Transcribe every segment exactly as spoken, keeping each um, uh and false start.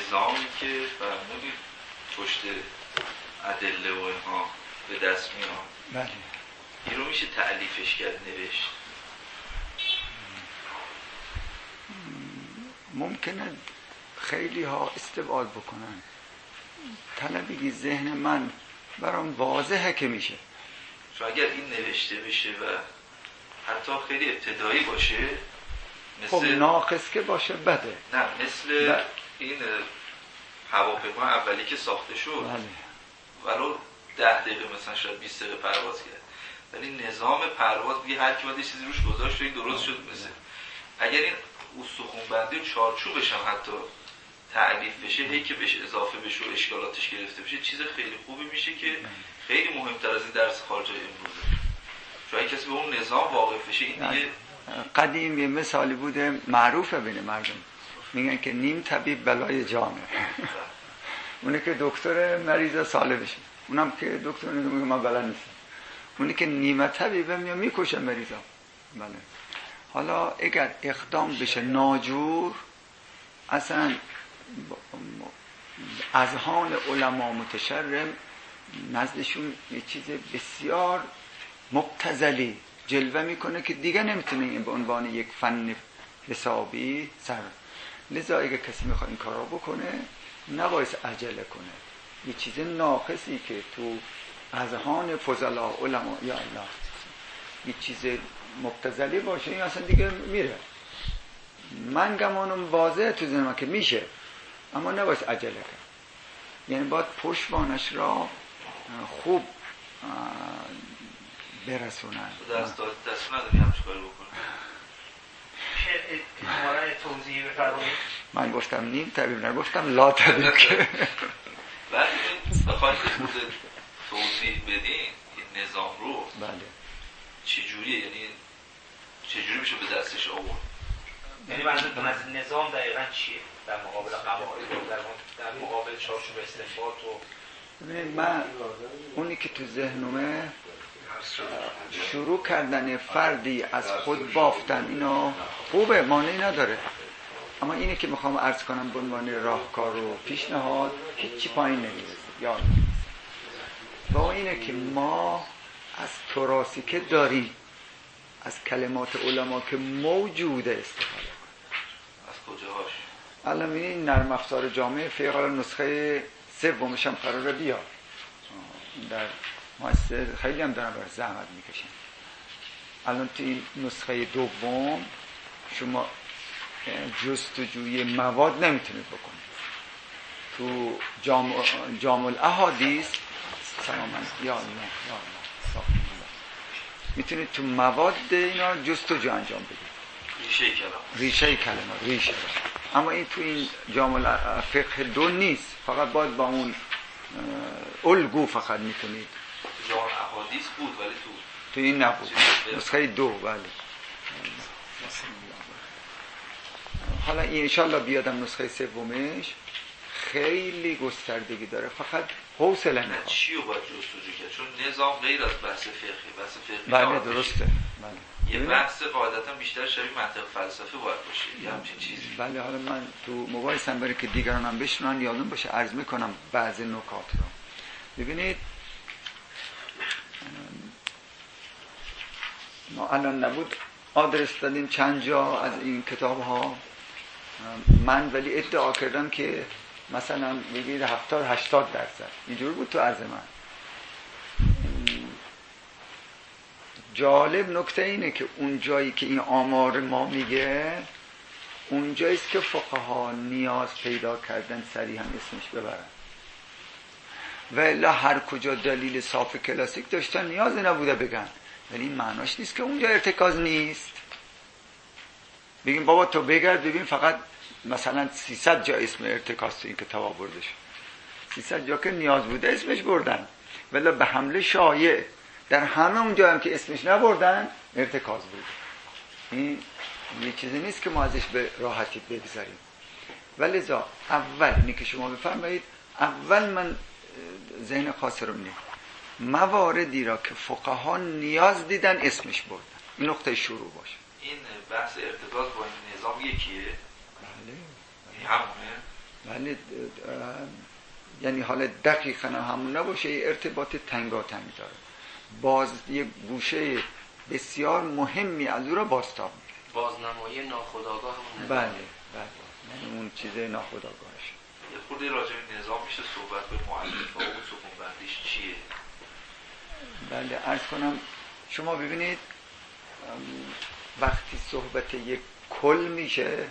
نظامی که فرمودید پشت ادله و اینها به دست میاد، بله این رو میشه تألیفش کرد، نوشت؟ ممکنه خیلی ها استبعاد بکنن، طلبی ذهن من برام واضحه که میشه. چون اگر این نوشته بشه و حتی خیلی ابتدایی باشه، مثل خب ناقص که باشه بده. نه مثل ب... این هواپیما اولی که ساخته شد، بله. ولو ده دقیقه مثلا شاید بیست دقیقه پرواز کرد، ولی نظام پرواز بی هر کی باید چیزی روش گذاشت و این درست شد. مثل اگر این استخوان‌بندی و چارچوبش هم حتی تعلیف بشه، هی که بهش اضافه بشه و اشکالاتش گرفته بشه، چیز خیلی خوبی میشه که خیلی مهمتر از این درس خارجی امروزه. چون کسی به اون نظام واقف بشه، این دیگه قدیم یه مثالی بوده معروفه بین مردم، میگن که نیم طبیب بلای جامه. اونه که دکتر مریض ساله بشه، اونم که دکتر میگه من بلد نیستم. اونه که نیمه طبیبه میاد میکشه مریضا. بله. حالا اگر اقدام بشه ناجور، اصلا اذهان علما متشرم نزدشون یه چیز بسیار مبتذلی جلوه میکنه که دیگه نمیتونه این به عنوان یک فن حسابی سر. لذا اگه کسی میخواد این کارا بکنه نباید عجله کنه. یه چیز ناقصی که تو اذهان فضلا علما یا الله یه چیز مبتذلی باشه، این اصلا دیگه میره. من گمانم واضحه تو ذهنم که میشه، اما نباید عجله کرد. یعنی باید پشتوانش را خوب برسونن. دست دست نداری هم چکار بکنه. مورد توضیح بفرمایید. من گفتم نیم طبیب، نگفتم لا طبیب. که ولی بخواید توضیح بدین این نظام رو، بله چجوریه، یعنی چجوری میشه به دستش آورد؟ یعنی منظورتون از نظام دقیقاً چیه در مقابل قواعد، در در مقابل چارچوب استنباط و ببینید، من اونی که تو ذهنمه شروع کردن فردی از خود بافتن، اینا خوبه، مانعی نداره، اما اینی که میخوام عرض کنم به عنوان راهکار و پیشنهاد هیچی پایین نمیرسه. یاد و اون اینه که ما از تراثی که داریم، از کلمات علما که موجوده استفاده کنیم. از کجاهاش؟ الان این نرم افزار جامعه فقه نسخه سومش هم قراره بیاد. در مؤسسه خیلی هم دارن بر زحمت میکشن. الان تو این نسخه دوم شما جستجوی مواد نمیتونید بکنید. تو جامع جامع الاحادیث سلام یا الله یا الله میتونید تو مواد اینا جستجو انجام بدید. ریشه کلام ریشه کلمه ریشه. اما این تو این جامع فقه دو نیست، فقط باید با اون الگو فقط میتونید. جامع احادیث بود ولی تو تو این نبود. نسخه دو. بله. حالا این انشالله بیادم نسخه سومش خیلی گستردگی داره، فقط حوصله نه میخواد. چی رو باید جستجو کرد؟ چون نظام غیر از بحث فقهی، بحث بله فقهی بله درسته. بله. یه بحث قاعدتا بیشتر شبیه منطق فلسفه باید باشه، یه همچین چیزی. بله. حالا من تو مباحثم برای که دیگران هم بشنون یادم باشه عرض میکنم بعضی نکات رو. ببینید ما الان نبود آدرس دادیم چند جا از این کتاب ها، من ولی ادعا کردم که مثلا بگید هفتاد هشتاد درصد اینجور بود تو عرض من. جالب نکته اینه که اون جایی که این آمار ما میگه اون جاییست که فقها نیاز پیدا کردن سریع هم اسمش ببرن، و الا هر کجا دلیل صاف کلاسیک داشتن نیاز نبوده بگن. ولی این معناش نیست که اونجا ارتکاز نیست. بگیم بابا تو بگرد ببین فقط مثلا سیصد جا اسم ارتکاز تو این کتاب آورده شد، سیصد جا که نیاز بوده اسمش بردن، ولی به حمله شایع در همه اون جا هم که اسمش نبردن ارتکاز بوده. این یه چیزی نیست که ما ازش به راحتی بگذاریم. ولی زا اول اینی که شما بفرمایید، اول من ذهن خاص رو می‌بینم مواردی را که فقها نیاز دیدن اسمش بردن. این نقطه شروع باشه. این بحث ارتباط با این نظام یکیه؟ بله. این همونه؟ ولی یعنی حالا دقیقا همون نباشه، ارتباط تنگاتنگ داره، باز یه گوشه بسیار مهمی از او را بازتاب میده. بازنمایی ناخودآگاه همون. بله بله، یعنی اون چیز ناخودآگاهش. یه خورده راجع به نظام میشه صحبت به مؤلف و اون سکون بندیش چیه؟ بله عرض کنم، شما ببینید وقتی صحبت یک کل میشه،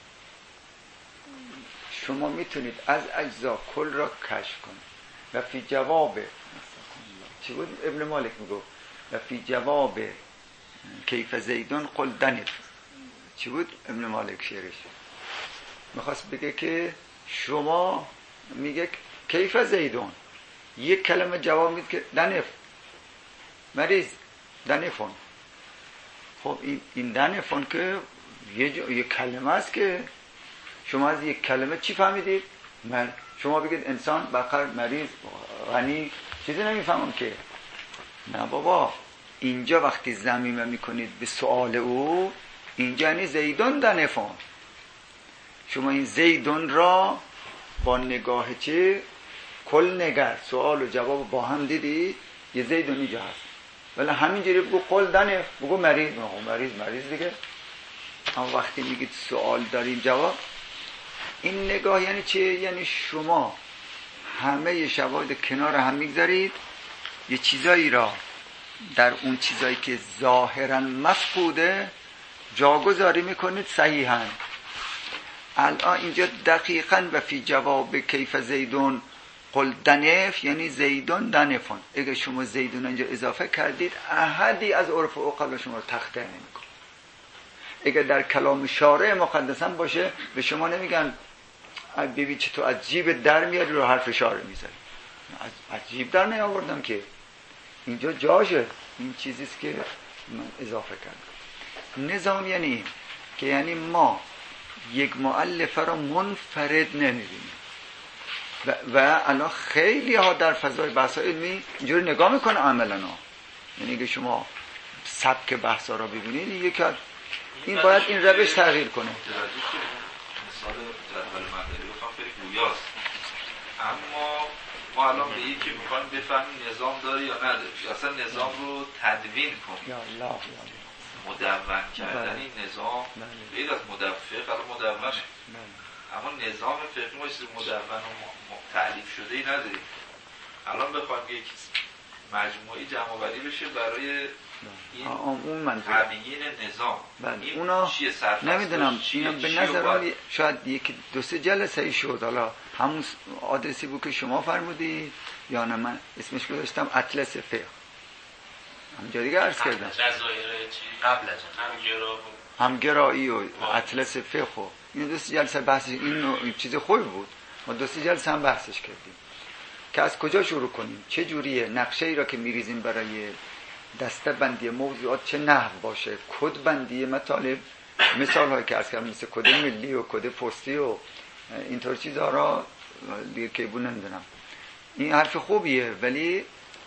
شما میتونید از اجزا کل را کشف کنید و فی جواب، چی بود ابن مالک میگو، و فی جواب کیف زیدون قل دنف. چی بود ابن مالک شعرش؟ میخواست بگه که شما میگه کیف زیدون، یک کلمه جواب میده که دنف، مریض دنفون. خب این این دنفون که یه, یه کلمه است که شما از یک کلمه چی فهمیدید؟ من شما بگید انسان، بقر، مریض، غنی، چیزی نمیفهمم که. نه بابا، اینجا وقتی ضمیمه میکنید به سؤال او، اینجا یعنی زیدون دنفون. شما این زیدون را با نگاه چه کل نگر، سؤال و جواب با هم دیدید، یه زیدون اینجا هست، ولی همینجوری بگو قل دنف، بگو مریض، بگو مریض مریض دیگه. اما وقتی میگید سوال داریم جواب، این نگاه یعنی چه؟ یعنی شما همه شواهد کنار هم میگذارید، یه چیزایی را در اون چیزایی که ظاهرا مفقوده جاگذاری میکنید صحیحاً. الان اینجا دقیقاً و فی جواب کیف زیدون قل دنف یعنی زیدون دنفون. اگه شما زیدون اینجا اضافه کردید، احدی از عرف او قبل شما رو تخته نمیکنه. اگه در کلام شارع مقدس هم باشه، به شما نمیگن ببین چطور از جیب در میاری رو حرف شارع میذاری. از جیب در نیاوردم که، اینجا جاشه، این چیزیست که من اضافه کردم. نظام یعنی این که یعنی ما یک مؤلفه را منفرد نمیبینیم و, و الان خیلی ها در فضای بحث علمی اینجوری نگاه میکنه عملا ها. یعنی اگه شما سبک بحث ها را ببینید، یکی این باید این روش تغییر کنه. مثال جدول مندلی بخوام خیلی گویاست، اما ما الان به یکی میخوایم بفهمیم نظام داره یا نداره، یا اصلا نظام رو تدوین کنیم. یا الله مدون کردن این نظام غیر از مدفق، الان مدون، اما نظام فقهی ما چیز مدون و تعلیف شده ای نداریم. الان بخوایم یک مجموعی جمع آوری بشه برای این تبیین نظام، این اونا نمیدونم، اینا به نظرم شاید یکی دو سه جلسه ای شد. حالا همون آدرسی بود که شما فرمودی یا نه من اسمش گذاشتم اطلس فقه، همجا دیگه عرض کردم قبل از همگرایی و اطلس فقه و این دو سه جلسه بحثش، این چیز خوبی بود، ما دو سه جلسه هم بحثش کردیم که از کجا شروع کنیم، چه جوریه نقشه ای را که میریزیم برای دسته بندی موضوعات، چه نحو باشه، کد بندی مطالب، مثال هایی که عرض کردم مثل کد ملی و کد پستی و اینطور چیزها را دیگه که بود نمیدونم. این حرف خوبیه ولی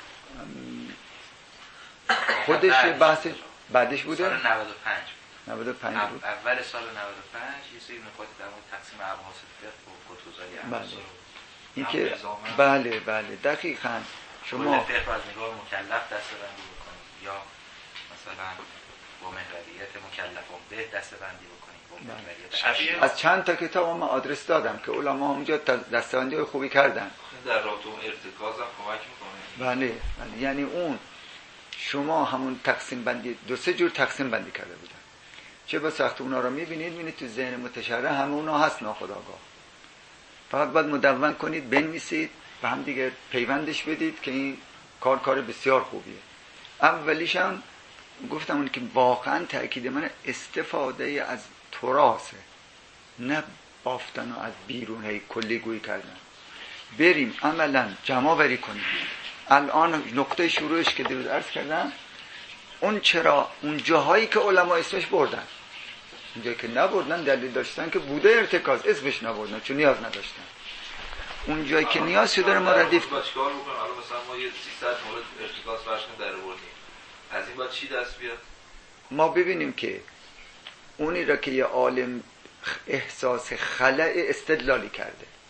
خودش بحث بعدش بوده. سال نود و پنج نود و پنج بود. اول سال نود و پنج یه سری نکات در مورد تقسیم ابحاث فقه و کدگذاری ابحاث رو این که بله بله دقیقاً شما فقه رو از نگاه مکلف دسته‌بندی بکنید یا مثلا با محوریت مکلفان به دسته‌بندی بکنید با محوریت. از چند تا کتاب من آدرس دادم که علما اونجا دسته‌بندی خوبی کردن. در رابطه اون ارتکاز هم کمک میکنه. بله بله، یعنی اون شما همون تقسیم بندی دو سه جور تقسیم بندی کرده بودن، چه با سخت اونا رو میبینید، میبینید تو ذهن متشرع همه اونا هست ناخودآگاه، فقط باید مدون کنید، بنویسید، به هم دیگه پیوندش بدید که این کار کار بسیار خوبیه. اولیش هم گفتم اون که واقعا تأکید من استفاده از تراثه، نه بافتن و از بیرون هی کلی گویی کردن. بریم عملا جمع بری کنیم. الان نقطه شروعش که دیروز عرض کردم، اون چرا اون جاهایی که علما اسمش بردن، اونجایی که نبردن دلیل داشتن که بوده ارتکاز، اسمش نبردن چون نیاز نداشتن. اون جایی که نیاز شده داره ما ردیف کنیم. چیکار بکنیم؟ الان مثلا ما یه سیصد مورد ارتکاز فرض کنیم در آوردیم، از این بعد چی دست بیاد؟ ما ببینیم که اونی را که یه عالم احساس خلأ استدلالی کرده،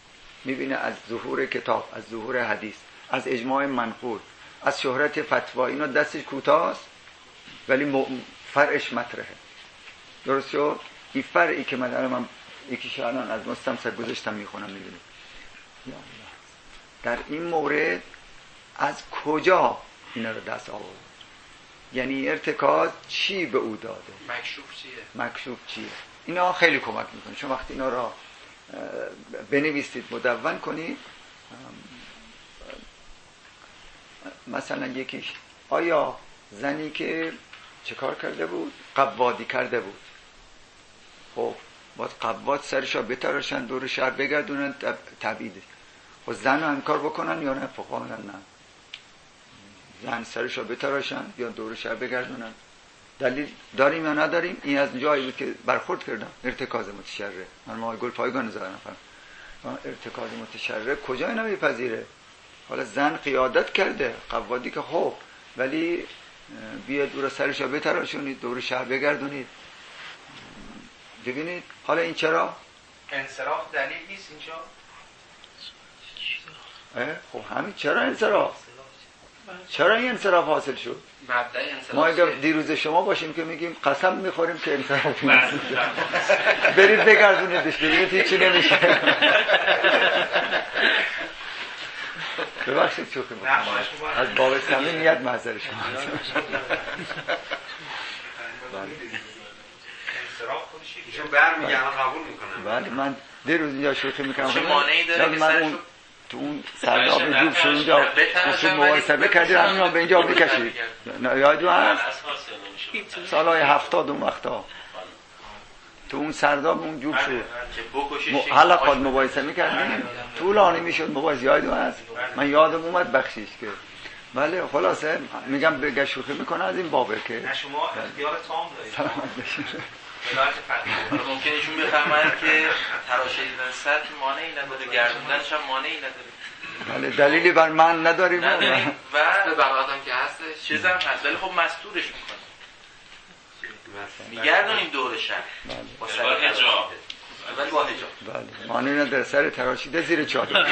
میبینه از ظهور کتاب، از ظهور حدیث، از اجماع منقول، از شهرت فتوا، اینا دستش کوتاست ولی فرعش مطرحه. درست شد؟ این فرعی که من الان من یکیش الان از مستمسک گذاشتم میخونم میبینید. در این مورد از کجا اینا رو دست آورد؟ یعنی ارتکاز چی به او داده؟ مکشوف چیه؟ مکشوف چیه؟ اینا خیلی کمک میکنه. چون وقتی اینا را بنویسید، مدون کنید، مثلا یکیش آیا زنی که چه کار کرده بود؟ قوادی کرده بود. خب باید قواد سرشا بتراشن، دور شهر بگردونن، تبعیده. خب زن رو انکار بکنن یا نه؟ فقها میگن نه، زن سرشا بتراشن یا دور شهر بگردونن. دلیل داریم یا نداریم؟ این از جایی بود که برخورد کردم ارتکاز متشرع. من ما گل پایگان زدم فرم ارتکاز متشرع کجا اینا میپذیره؟ حالا زن قیادت کرده، قوادی که خب، ولی بیاد دور سرشا بتراشونید، دور شهر بگردونید. ببینید حالا این چرا؟ انصراف دلیل نیست اینجا؟ خب همین چرا انصراف؟ چرا این انصراف حاصل شد؟ مبدأ انصراف ما اگر دیروز شما باشیم که میگیم قسم میخوریم که انصراف نیست، برید بگردونیدش ببینید هیچی نمیشه. ببخشید شوخی میکنم، از باب صمیمیت معذرت شما. ایشون برمیگردن قبول میکنن. بله من دیروز اینجا شوخی میکنم. چه مانعی داره که سرشون تو اون سرداب جوب شد اونجا اصول محاسبه کردید، همین ها به اینجا بکشید. یادتون هست سالهای هفتاد اون وقتا تو اون سرداب اون جوب شد حلقات مباحثه میکردیم، طولانی میشد مباحثه. یادتون هست؟ من یادم اومد بخشیش که بله. خلاصه میگم بگه شوخی میکنه از این بابه که شما اختیار تام دارید. سلامت بشید. ممکنه ایشون بفهمن که تراشیدن سطح مانعی نداره، گردوندنش هم مانعی نداره. بله دلیلی بر من نداریم نداریم و بغلات هم که هستش چیز هم هست، ولی خب مستورش میکنه، میگردونیم دور شهر با حجاب، ولی با حجاب. بله مانعی نداره، سر تراشیده زیر چادر.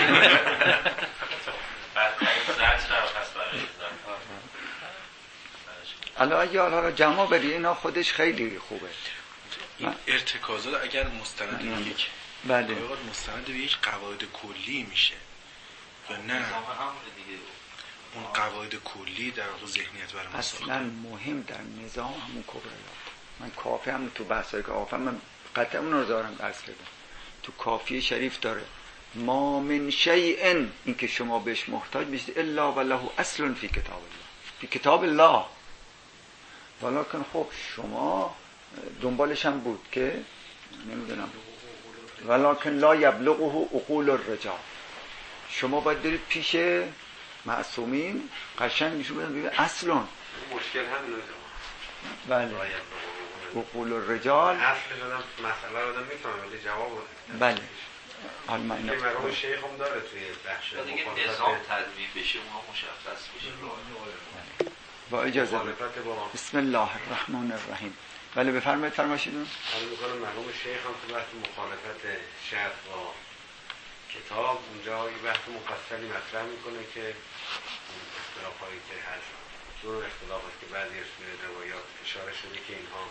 الان اگه حالا را جمع بری اینا خودش خیلی خوبه. این ارتکازات اگر مستند به یک بله مستند به یک قواعد کلی میشه یا نه اون قواعد کلی در واقع ذهنیت برای اصلا مهم در نظام همون کبریات. من کافی هم تو بحثایی که آفم من قطعا اون رو دارم درس کردم. تو کافی شریف داره ما من شیئن، این که شما بهش محتاج میشید الا وله اصل فی کتاب الله، فی کتاب الله. ولیکن خب شما دنبالش هم بود که نمیدونم ولیکن لا یبلغه عقول الرجال. شما باید برید پیش معصومین قشنگ نشون بدن ببین اصلا مشکل همینه. بله عقول الرجال اصل شدم مسئله رو آدم میتونم ولی جواب بله. حالا من اینا مرحوم شیخ هم داره توی بخش دیگه نظام تدوین بشه اونها مشخص بشه. با اجازه بسم الله الرحمن الرحیم. بله بفرمایید فرمایشیدون. حالا میکنم مرحوم شیخ هم تو بحث مخالفت شرط با کتاب اونجا یه بحث مفصلی مطرح میکنه که اختلاف هایی که هست دور اختلاف هست که بعضی از توی روایات اشاره شده که اینها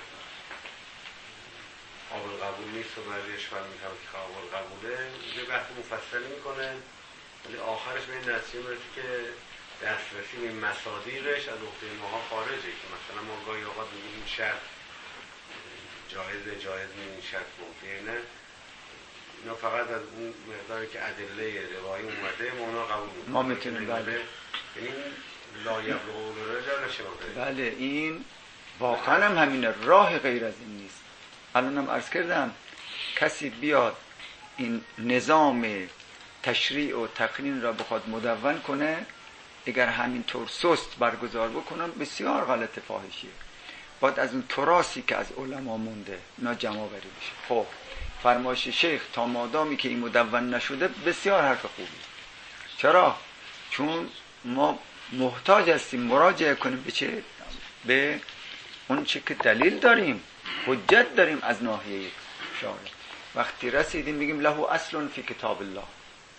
قابل قبول نیست و بعضی اشاره میکنه که قابل قبوله. یه بحث مفصلی میکنه ولی آخرش به این نتیجه میرسه که دسترسی به مصادیقش از عهده ماها خارجه، که مثلا ما گاهی اوقات میگیم این شرط جایزه جایز نیست، این شرط ممکنه، اینا فقط از اون مقداری که ادله روایی اومده ما اونا قبول میکنیم. ما میتونیم بله یعنی لا یبلغ الرجال شباب. بله این واقعا هم همینه، راه غیر از این نیست. الانم عرض کردم کسی بیاد این نظام تشریع و تقنین را بخواد مدون کنه، اگر همینطور سست برگزار بکنن بسیار غلط فاحشیه. باید از اون تراثی که از علما مونده اینا جمع بری بشه. خب فرمایش شیخ تا مادامی که این مدون نشده بسیار حرف خوبی. چرا؟ چون ما محتاج هستیم مراجعه کنیم به چه؟ به اون چه که دلیل داریم، حجت داریم از ناحیه شارع. وقتی رسیدیم میگیم له اصل فی کتاب الله،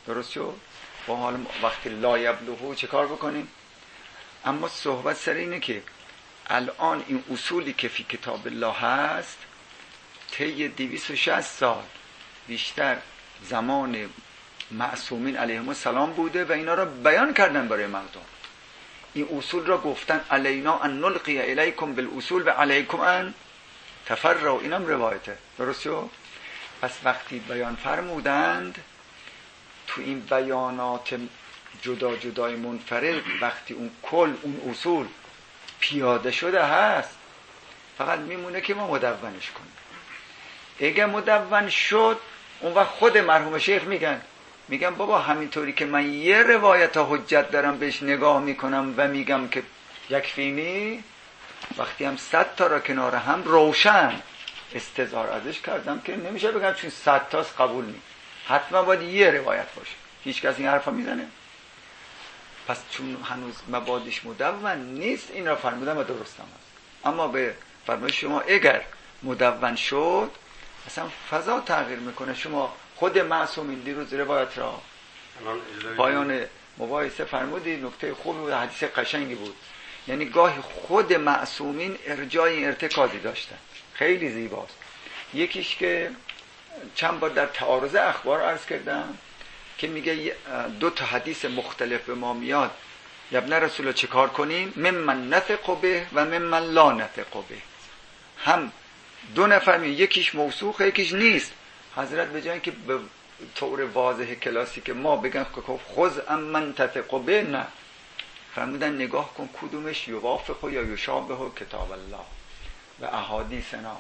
درست شد؟ با حال وقتی لا یبلغو چه کار بکنیم؟ اما صحبت سر اینه که الان این اصولی که فی کتاب الله هست طی دویست و شصت سال بیشتر زمان معصومین علیهم السلام بوده و اینا را بیان کردن برای مردم. این اصول را گفتن علینا ان نلقی الیکم بالاصول و علیکم ان تفرعوا. اینم روایته. درست شد؟ پس وقتی بیان فرمودند تو این بیانات جدا جدای منفرد وقتی اون کل اون اصول پیاده شده هست فقط میمونه که ما مدونش کنیم. اگه مدون شد اون وقت خود مرحوم شیخ میگن میگن بابا همینطوری که من یه روایت حجت دارم بهش نگاه میکنم و میگم که یکفینی، وقتی هم صد تا را کنار هم روشن استظهار ازش کردم که نمیشه بگم چون صد تاست قبول نی، حتما باید یه روایت باشه. هیچ کس این حرفا میزنه؟ پس چون هنوز مبادیش مدون نیست این را فرمودم و درستم هست. اما به فرمایش شما اگر مدون شد اصلا فضا تغییر میکنه. شما خود معصومین دیروز روایت را پایان مباحثه فرمودید، نکته خوبی بود، حدیث قشنگی بود. یعنی گاهی خود معصومین ارجای ارتکازی داشتن، خیلی زیباست. یکیش که چند بار در تعارض اخبار عرض کردم که میگه دو تا حدیث مختلف به ما میاد، یا ابن رسول چه کار کنیم؟ ممن نثق به و ممن لا نثق به. هم دو نفر می یکیش موثوقه یکیش نیست. حضرت به جای که به طور واضح کلاسیک ما بگن خذ امن تثق به، نه، فرمودن نگاه کن کدومش یوافق یا یشابه کتاب الله و احادیثنا.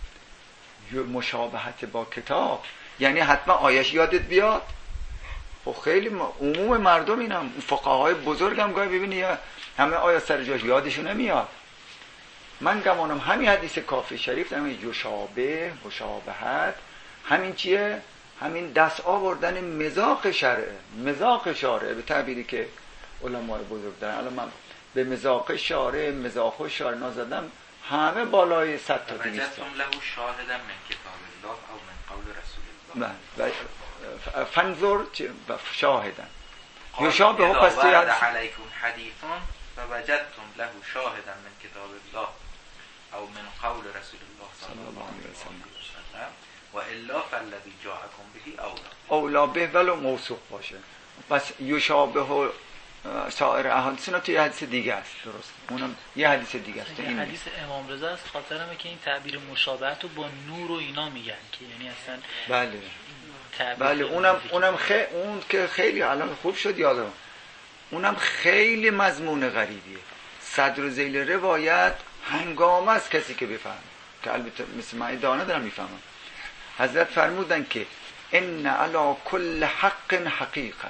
مشابهت با کتاب یعنی حتما آیش یادت بیاد. خب خیلی عموم مردم اینم، فقهای بزرگ هم گاهی ببینی همه آیه سر جاش یادشون نمیاد. من گمانم همین حدیث کافی شریف همین یشابه مشابهت همین چیه؟ همین دست آوردن مذاق شرعه، مذاق شارعه به تعبیری که علماء بزرگ دارن. الان من به مذاق شارعه مذاق شارعه نازدم همه بالای صد تا دویست وجدتم له شاهدا من کتاب الله او من قول رسول الله و فنظر شاهدا یشابه پس ورد علیکم حدیثون و وجدتم له شاهدا من کتاب الله او من قول رسول الله صلی الله علیه و سلم و الا فالذی جاءکم به اولا اولا به ولو موثوق باشه. پس یشابه سایر احادیث اینا توی حدیث دیگه است. درست، اونم یه حدیث دیگه است. این حدیث امام رضا است. خاطرمه که این تعبیر مشابهت رو با نور و اینا میگن که یعنی اصلا بله بله اونم اونم خیلی اون که خیلی الان خوب شد یادم، اونم خیلی مضمون غریبیه. صدر و ذیل روایت هنگام است کسی که بفهمه، که البته مثل من دانه دارم میفهمم. حضرت فرمودن که ان علی کل حق حقیقه.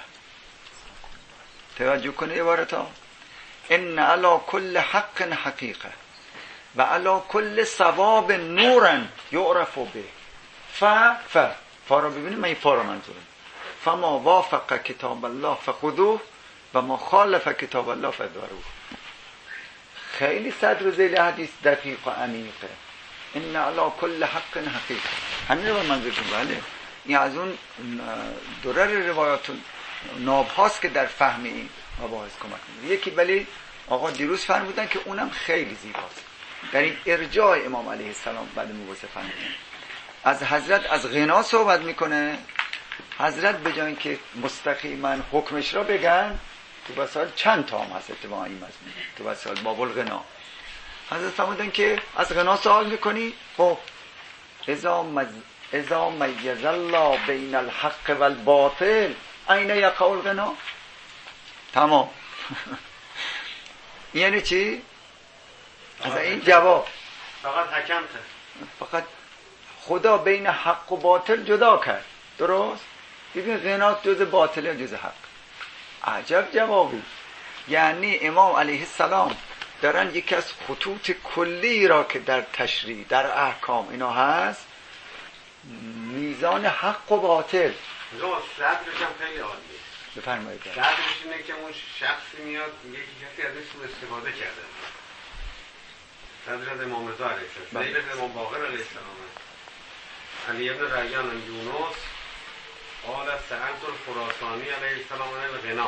توجه کنه عبارتا، ان علی کل حق حقیقه و علی کل ثواب نورا یعرف به. ف ف فا را ببینید، من این فا را منظورم. فما وافق کتاب الله فخذوه و ما خالف کتاب الله فذروه. خیلی صدر و ذیل حدیث دقیق و عمیقه. ان علی کل حق حقیقه، همین رو منظورم. بله این از اون درر روایات ناب هاست که در فهم این مباحث کمک می‌کنه. یکی ولی آقا دیروز فرمودن که اونم خیلی زیباست در این ارجاع امام علیه السلام. بعد مباحثه فرمودن از حضرت از غنا صحبت میکنه. حضرت به جای اینکه مستقیما حکمش را بگن، تو بسال چند تا هم هست اتباع این مضمون، تو بسال باب الغنا حضرت فرمودن که از غنا سوال میکنی، خب اذا مز... اذا میز الله بین الحق والباطل این یقع الغنا. تمام. یعنی چی؟ از این جواب فقط حکم فقط خدا بین حق و باطل جدا کرد. درست؟ ببین غنا جز باطل جز حق. عجب جوابی. یعنی امام علیه السلام دارن یکی از خطوط کلی را که در تشریع در احکام اینا هست، میزان حق و باطل. نه صدرش هم خیلی عالیه. بفرمایید. صدرش اینه که اون شخصی میاد میگه که کسی ازش سوء استفاده کرده. صدر از امام رضا علیه السلام، ذیل از امام باقر علیه السلام، علی ابن ریان یونس قال سألت الخراسانی علیه السلام عن الغنا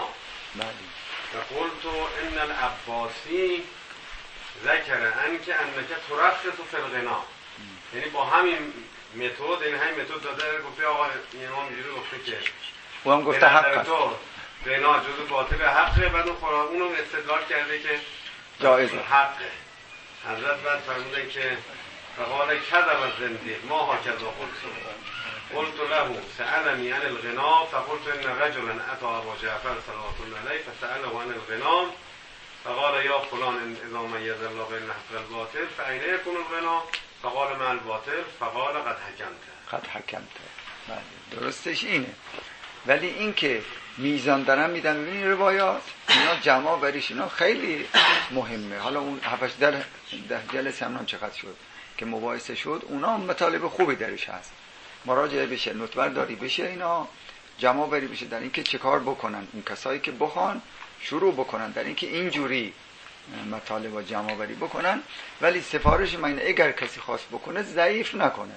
و قلت ان العباسی ذکر انک انک ترخص فی الغنا. یعنی با همین متد، یعنی همین متد داده گفته آقا امام اینجوری گفته که و هم گفته حق است، غنا جزء باطل حقه، بعد اون قرآن اونو استدلال کرده که جایزه حقه. حضرت بعد فرمودن که فقال کذب الزندیق ما هکذا قلت قلت له سألنی عن الغنا فقلت ان رجلا اتى ابا جعفر صلوات الله علیه فسأله عن الغنا فقال یا فلان اذا میز الله بین الحق والباطل فاین یکون الغنا فقال مع الباطل فقال قد حکمت قد حکمت. درستش اینه، ولی این که میزان دارن میدن ببینید روایات اینا جمع بریش اینا خیلی مهمه. حالا اون هفتش ده جلسه هم چقدر شد که مباحثه شد، اونا مطالب خوبی درش هست، مراجعه بشه، نوت‌بر داری بشه، اینا جمع بری بشه در اینکه چه کار بکنن این کسایی که بخوان شروع بکنن در اینکه اینجوری مطالب جمع بری بکنن. ولی سفارش من اگر کسی خواست بکنه ضعیف نکنه،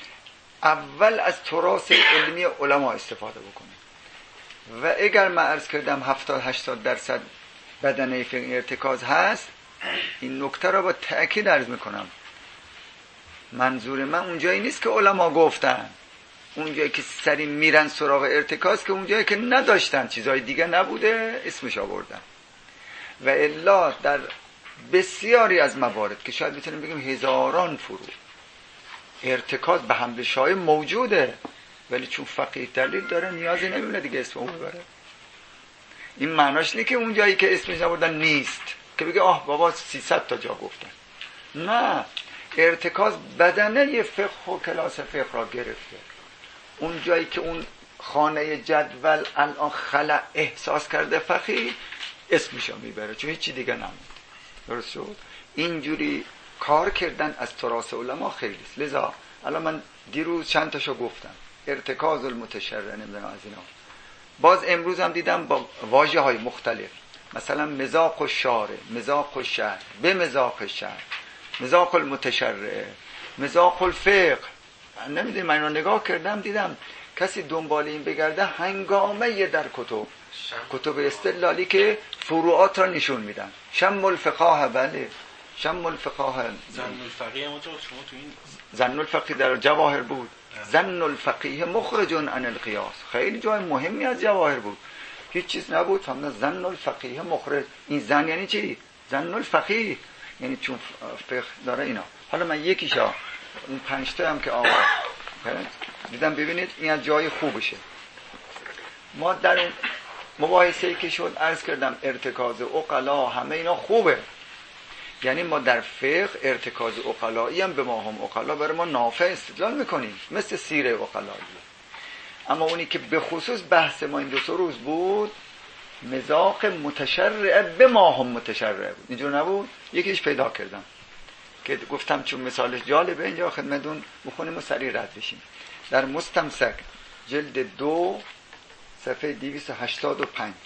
اول از تراث علمی علما استفاده بکنه. و اگر من عرض کردم هفتاد هشتاد درصد بدنه فقه ارتکاز هست، این نکته را با تأکید عرض میکنم. منظور من اونجایی نیست که علما گفتن، اونجایی که سری میرن سراغ ارتکاز که اونجایی که نداشتن چیزای دیگه نبوده اسمش آوردن. و الا در بسیاری از موارد که شاید بتونیم بگیم هزاران فروع ارتکاز به حمل شایع موجوده، ولی چون فقیه دلیل داره نیازی نمیونه دیگه اسم اون ببره. این معناش نیست که اون جایی که اسمش نبردن نیست که بگه آه بابا سیصد تا جا گفتن. نه، ارتکاز بدنه فقه و کلاس فقه را گرفته. اون جایی که اون خانه جدول الان خلأ احساس کرده فقیه اسمشو میبره، چون هیچی دیگه نموند. درست شد؟ اینجوری کار کردن از تراث علما خیلی است. لذا الان من دیروز چند تاشو گفتم، ارتکاز المتشرع نمیدونم از اینا. باز امروز هم دیدم با واژه های مختلف، مثلا مذاق الشارع، مذاق الشرع، به مذاق الشرع، مذاق المتشرع، مذاق الفقه. نمیدونم من رو نگاه کردم دیدم کسی دنبال این بگرده هنگامه در کتب کتب استدلالی که فروعات را نشون میدن. شم الفقاه، بله شم الفقاه، زن الفقیه هم شما تو این زن الفقیه در جواهر بود. زن الفقیه مخرج عن القیاس، خیلی جای مهمی از جواهر بود، هیچ چیز نبود فهمیدن زن الفقیه مخرج. این زن یعنی چی؟ زن الفقیه یعنی چون فقه داره اینا. حالا من یکیشا اون پنج تا هم که آقا دیدم ببینید این از جای خوبشه. ما در اون مباحثه‌ای که شد عرض کردم ارتکاز عقلا همه اینا خوبه، یعنی ما در فقه ارتکاز عقلایی هم به ما هم عقلا برای ما نافع استدلال میکنیم مثل سیره عقلایی. اما اونی که به خصوص بحث ما این دو سه روز بود مذاق متشرع به ما هم متشرع بود، اینجور نبود. یکیش پیدا کردم که گفتم چون مثالش جالبه اینجا خدمتتون بخونیم و سریع رد بشیم. در مستمسک جلد دو صفحه دویست و هشتاد و پنج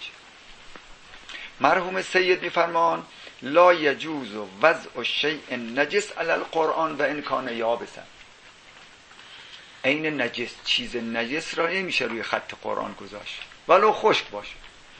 مرحوم سید میفرمان لا یجوز وضع الشیء نجس علی القرآن و ان کان یابسا. عین نجس، چیز نجس را نمیشه روی خط قرآن گذاشت ولو خشک باشه.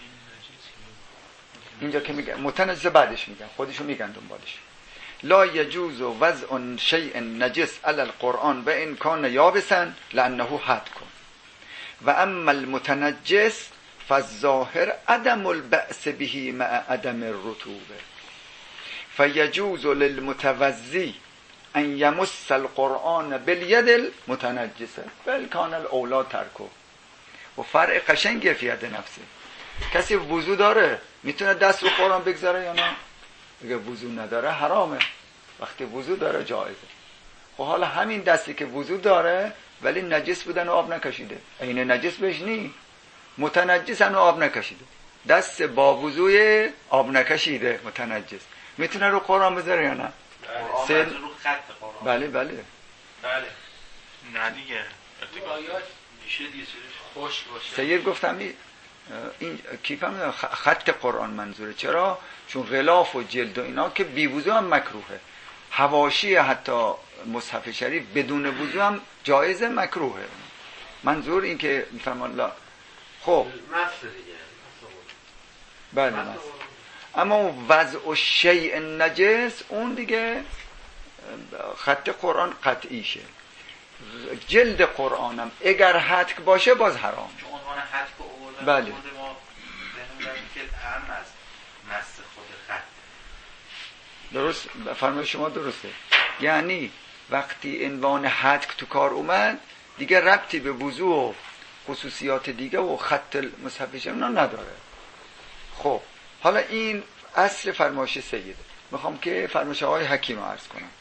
اینجا که میگن متنجس بعدش میگن خودشون میگن دنبالش لا یجوز وضع شیء نجس علی القرآن و ان کان یابسا لانه حد کن و اما المتنجس فالظاهر عدم البأس به مع عدم الرطوبه فیجوز للمتوضی ان یمس القرآن بالید المتنجسه بل کان الاولی ترکه. و فرق قشنگی فی ید نفسه. کسی وضو داره میتونه دست رو قرآن بگذاره یا نه؟ اگه وضو نداره حرامه، وقتی وضو داره جایزه. خب حالا همین دستی که وضو داره ولی نجس بودن و آب نکشیده، این نجس بهش نی، متنجس هم آب نکشیده، دست با وضوی آب نکشیده متنجس میتونه رو قرآن بذاره یا نه؟ سن رو خط قرآن. بله بله بله نه دیگه آیات میشه دیگه خوش باشه. سید گفتم این کیفم خط قرآن منظوره. چرا؟ چون غلاف و جلد و اینا که بی وضو هم مکروهه، حواشی حتی مصحف شریف بدون وضو هم جایز مکروهه. منظور این که میفرمان لا خب مست دیگه بله مست. اما وضع شیء نجس اون دیگه خط قرآن قطعیشه. جلد قرآنم اگر حتک باشه باز حرام. چون عنوان حتک آوردن بله. خود ما بنوندن که اهم از مس خود خط. درست فرمای شما درسته. یعنی وقتی عنوان حتک تو کار اومد دیگه ربطی به وضوء و خصوصیات دیگه و خط مصحف اونا نداره. خب حالا این اصل فرمایش سیده. میخوام که فرمایش آقای حکیم رو عرض کنم.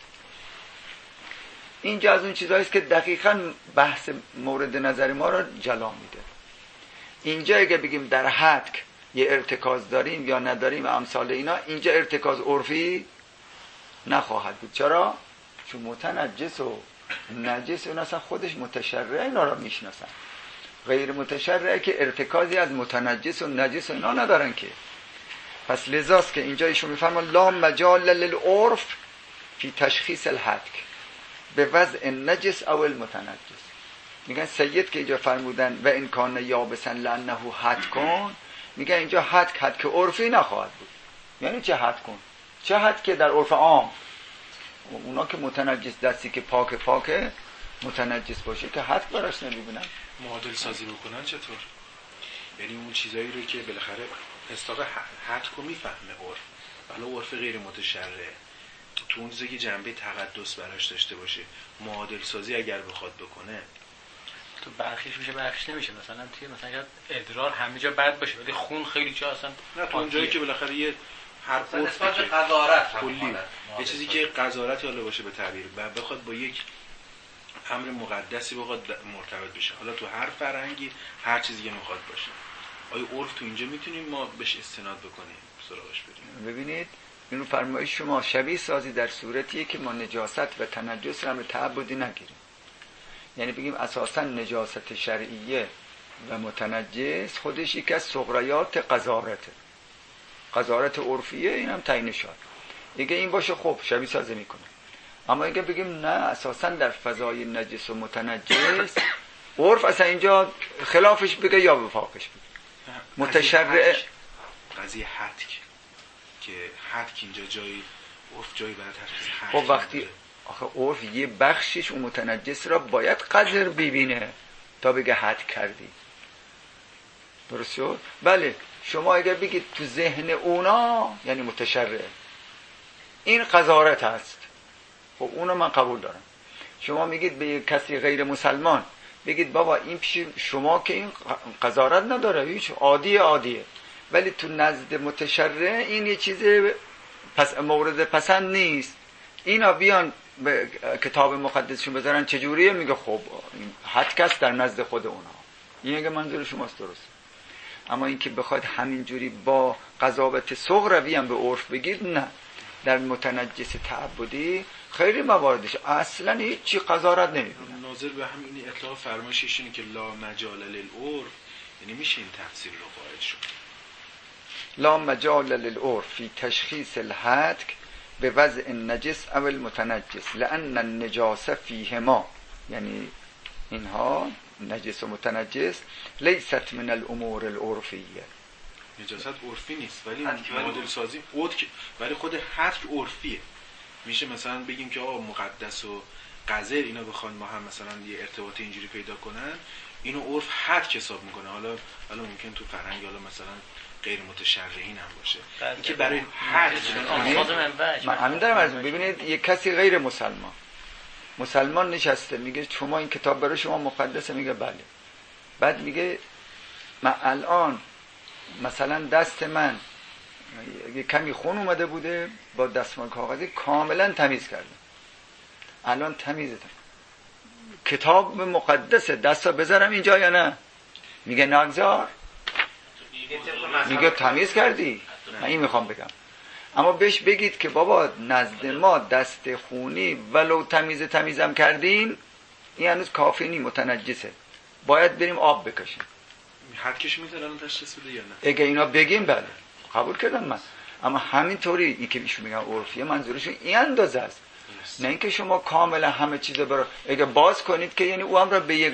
اینجا از اون چیزهایی است که دقیقاً بحث مورد نظر ما را جلا میده. اینجا اگه بگیم در حتک یه ارتکاز داریم یا نداریم امثال اینا، اینجا ارتکاز عرفی نخواهد بود. چرا؟ چون متنجس و نجس اون اصلا خودش متشرع اینا را میشناسن. غیر متشرعه که ارتکازی از متنجس و نجس و اینا ندارن که. پس لذاست که اینجا ایشون میفرمان لا مجال للعرف فی تشخیص الحتک به وضع نجس او المتنجس. میگن سید که اینجا فرمودن و این کان یابسن لانه حد کن، میگن اینجا حد حد که عرفی نخواهد بود. یعنی چه حد کن؟ چه حد که در عرف عام اونا که متنجس دستی که پاک پاکه متنجس باشه که حد براش نمیبینن. معادل سازی بکنن چطور؟ یعنی اون چیزایی رو که بالاخره استاق حد کو میفهمه عرف، ولی عرف غیر متشرعه تو اون چیزی که جنبه تقدس براش داشته باشه معادل سازی اگر بخواد بکنه تو برخیش میشه برخیش نمیشه. مثلا توی مثلا ادرار همه جا بد باشه ولی خون خیلی جا اصلا نه تو اون جایی که بالاخره یه هر عرفی که قذارت کلی یه چیزی که قذارت حالا باشه به تعبیر و بخواد با یک امر مقدسی بخواد مرتبط بشه، حالا تو هر فرهنگی هر چیزی که میخواد باشه، آیا عرف تو اینجا میتونیم ما بهش استناد بکنیم سراغش بریم؟ ببینید اینو فرمایش شما شبیه سازی در صورتیه که ما نجاست و تنجس رو هم تعبدی نگیریم. یعنی بگیم اساسا نجاست شرعیه و متنجس خودش یکی از صغریات قذارته. قذارت عرفیه این هم تعیین شد. اگه این باشه خب شبیه سازی میکنه. اما اگه بگیم نه اساسا در فضای نجس و متنجس عرف اصلا اینجا خلافش بگه یا وفاقش بگه. متشرع قضیه حتک که حتک اینجا جایی عرف جایی برای تشخیص حتک. خب وقتی آخه عرف یه بخشش اون متنجس را باید قذر ببینه تا بگه حد کردی. درست شد؟ بله شما اگر بگید تو ذهن اونا یعنی متشرع این قذارت هست، خب اونو من قبول دارم. شما میگید به کسی غیر مسلمان بگید بابا این پیش شما که این قذارت نداره، هیچ عادیه عادیه، ولی تو نزد متشرع این یه چیز پس مورد پسند نیست، اینا بیان به کتاب مقدسشون بذارن چجوریه؟ میگه خب این حد کس در نزد خود اونا. این اگه منظور شماست درست. اما اینکه بخواید همینجوری با قضاوت صغروی هم به عرف بگید نه، در متنجس تعبدی خیلی مواردش اصلا هیچی قضاوت نمیبینن. ناظر به همین اطلاق فرمایشش اینه که لا مجال للعرف، یعنی میشه این تفسیر رو قائل شد لا مجال للعرف فی تشخیص الحتک به وضع النجس او المتنجس لان النجاسه فیهما، یعنی اینها نجس و متنجس لیست من الامور العرفیه. نجاست عرفی نیست ولی معادل سازی عود، ولی خود حتک عرفیه. میشه مثلا بگیم که آقا مقدس و قذر اینا بخوان ما هم مثلا یه ارتباط اینجوری پیدا کنن، اینو عرف حتک حساب میکنه. حالا حالا ممکن تو فرهنگ حالا مثلا غیر متشرعین هم باشه، اینکه برای حتک من همین دارم عرض. ببینید یک کسی غیر مسلمان مسلمان نشسته میگه شما این کتاب برای شما مقدسه، میگه بله. بعد میگه من الان مثلا دست من یه کمی خون اومده بوده با دستمال کاغذی کاملا تمیز کردم، الان تمیزتم، کتاب مقدسه دستا بذارم اینجا یا نه؟ میگه نگذار، میگه تمیز کردی. من این میخوام بگم. اما بهش بگید که بابا نزد ما دست خونی ولو تمیز تمیزم کردین این هنوز کافی نی، متنجسه، باید بریم آب بکشیم. حدکش میتونن تشخیص بده یا نه؟ اگه اینا بگیم بله قبول کردم من. اما همینطوری این که ایشون میگن عرفیه منظورشون این اندازه است، نه اینکه شما کاملا همه چیز برای اگه باز کنید که یعنی او هم را به یک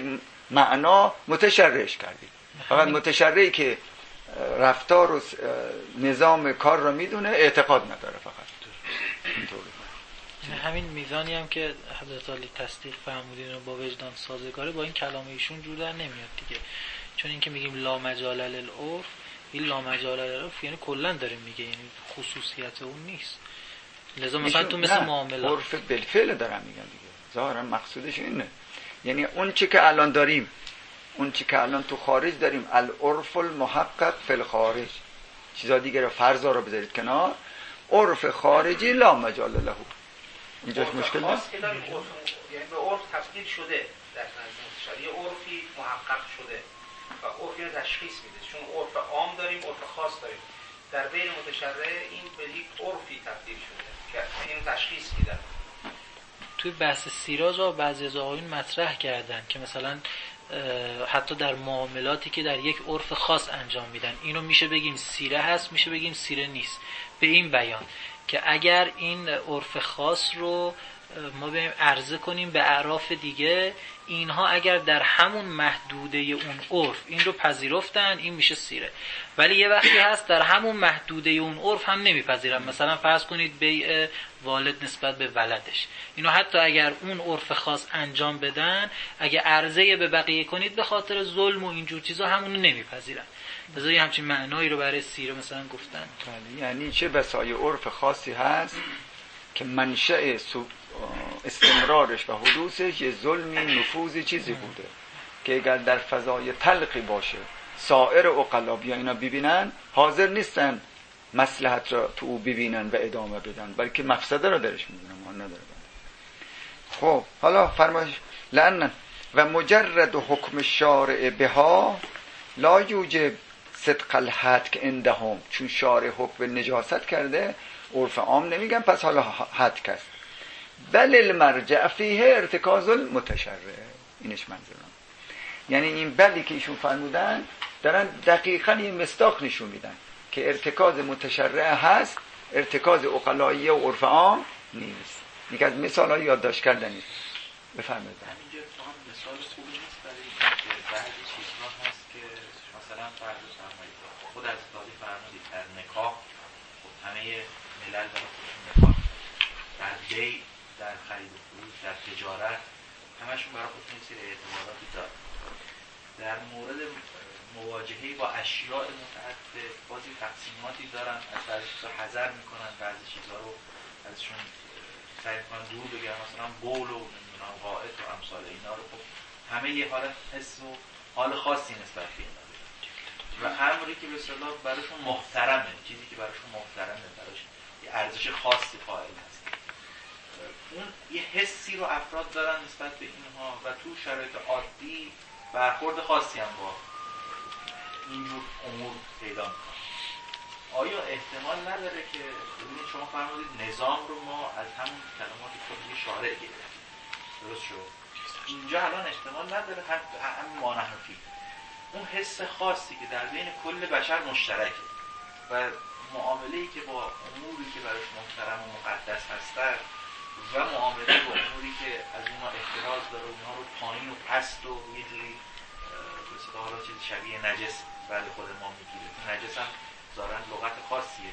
معنا متشرعش کردید. فقط متشرعی که رفتار و نظام کار رو میدونه اعتقاد نداره فقط. اینطوره. همین میزانی هم که حضرت علی تصدیق فرمودین و با وجدان سازگاره، با این کلام ایشون جور در نمیاد دیگه. چون اینکه میگیم لا مجال للعرف، این لا مجال للعرف یعنی کلا داریم میگه، یعنی خصوصیت اون نیست. لذا مثلا تو مثل معاملات عرف بالفعل دارم میگن دیگه. ظاهرا مقصودش اینه. یعنی اون چی که الان داریم، اون چی که الان تو خارج داریم، العرف المحقق فی الخارج، چیزا دیگه رو فرضا رو بذارید کنار، عرف خارجی لا مجال له. اینجاش مشکل نیست. یعنی به عرف تبدیل شده در نزد متشرع، یه عرفی محقق شده و عرفی رو تشخیص میده. چون عرف عام داریم، عرف خاص داریم. در بین متشرع این به یک عرفی تبدیل شده که این تشخیص میده. توی بحث سیراز ها بعضی از آقایون مطرح کردن که مثلا حتی در معاملاتی که در یک عرف خاص انجام میدن، اینو میشه بگیم سیره هست، میشه بگیم سیره نیست، به این بیان که اگر این عرف خاص رو ما بریم عرضه کنیم به اعراف دیگه، اینها اگر در همون محدوده اون عرف این رو پذیرفتن، این میشه سیره. ولی یه وقتی هست در همون محدوده اون عرف هم نمیپذیرن. مثلا فرض کنید بیع والد نسبت به ولدش، اینو حتی اگر اون عرف خاص انجام بدن، اگه عرضه به بقیه کنید به خاطر ظلم و اینجور چیزا همونو نمیپذیرن. لذا یه همچین معنایی رو برای سیره مثلا گفتن. یعنی چه بسای عرف خاصی هست که منشأ استمرارش و حدوثش یه ظلمی، نفوذی، چیزی بوده که اگر در فضای تلقی باشه سایر عقلا بیا اینا ببینن، حاضر نیستن مصلحت را تو او ببینن و ادامه بدن، بلکه مفسده را درش میبینن، ما نداره. خب حالا فرمایش لأن و مجرد حکم شارع بها لا یوجب صدق الحد عندهم، چون شارع حکم نجاست کرده، عرف عام نمیگن پس حالا حد کرد. بل المرجع فیه ارتکاز المتشرع، اینش منظورم. یعنی این بلی که ایشون فرمودن دارن دقیقاً این مصداق نشون میدن که ارتکاز متشرع هست، ارتکاز عقلایی و عرف عام نیست. یکی از مثال‌های یادداشت کردنی. بفرمایید. همینجا فقط مثال خوبی نیست برای اینکه بعضی چیزها هست که مثلا فرض فرمایید خود از دادی فرمودید در نکاح، خب همه ملل برای خودشون نکاح، در بیع، در خرید و فروش، در تجارت، همشون برای خودشون سری اعتباراتی دارن. در مورد مواجهه با اشیاء متعدد بازی تقسیماتی دارن، از بعضی چیزا حذر میکنن، بعضی چیزا رو ازشون سعی میکنن دور بگیرن، مثلا بول و نمیدونم قائد و امثال اینا رو. خب همه یه حالت حس و حال خاصی نسبت به اینا دارن و امری که به اصطلاح براشون محترمه، چیزی که براشون محترمه، براشون یه ارزش خاصی قائل هست. اون یه حسی رو افراد دارن نسبت به اینها و تو شرایط عادی برخورد خاصی هم با اینجور امور پیدا میکنن. آیا احتمال نداره که ببینید شما فرمودید نظام رو ما از همون کلمات کلی شارع گرفتیم، درست شد؟ اینجا الان احتمال نداره هم هم مانحفی اون حس خاصی که در بین کل بشر مشترکه و معامله‌ای که با اموری که براش محترم و مقدس هستن و معامله با اموری که از اونها احتراز داره، اونها رو پایین و پست و یه جوری به اصطلاح چیز شبیه نجس برای خود ما میگیره. نجس هم ظاهراً لغت خاصیه،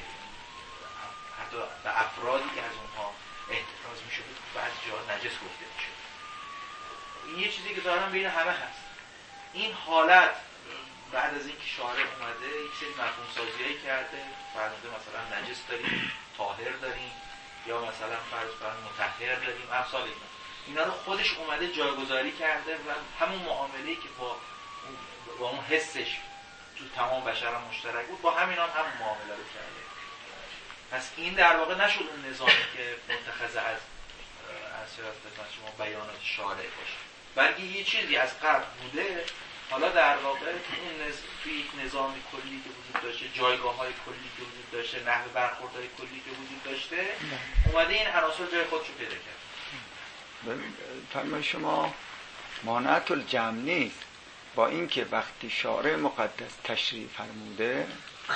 حتی به افرادی که از اونها احتراز میشه بعضی جاها نجس گفته میشه. این یه چیزی که ظاهراً بین همه هست. این حالت بعد از اینکه شارع اومده یک سری مفهوم سازیایی کرده، فرضاً مثلا نجس داریم، طاهر داریم، یا مثلا فرض کنیم مطهر داریم، امثال اینا. اینا رو خودش اومده جایگذاری کرده و همون معامله‌ای که با با اون حسش تو تمام بشر مشترک بود، با همین هم همون معامله رو کرده. پس این در واقع نشد اون نظامی که متخذ از از شما بیانات شارع باشه، بلکه یه چیزی از قبل بوده. حالا در واقع اون نز... توی یک نظام کلی که وجود داشته، جایگاه‌های کلی که وجود داشته، نحوه برخوردهای کلی که وجود داشته، اومده این عناصر جای خودش رو پیدا کرد. فرمای شما مانعت الجمع نیست، با اینکه وقتی شارع مقدس تشریع فرموده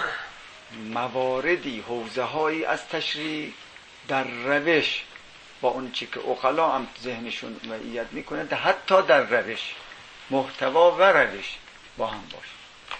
مواردی، حوزه‌هایی از تشریع در روش با اون چی که عقلا هم ذهنشون معیت میکنه، حتی در روش محتوا و روش با هم باشه.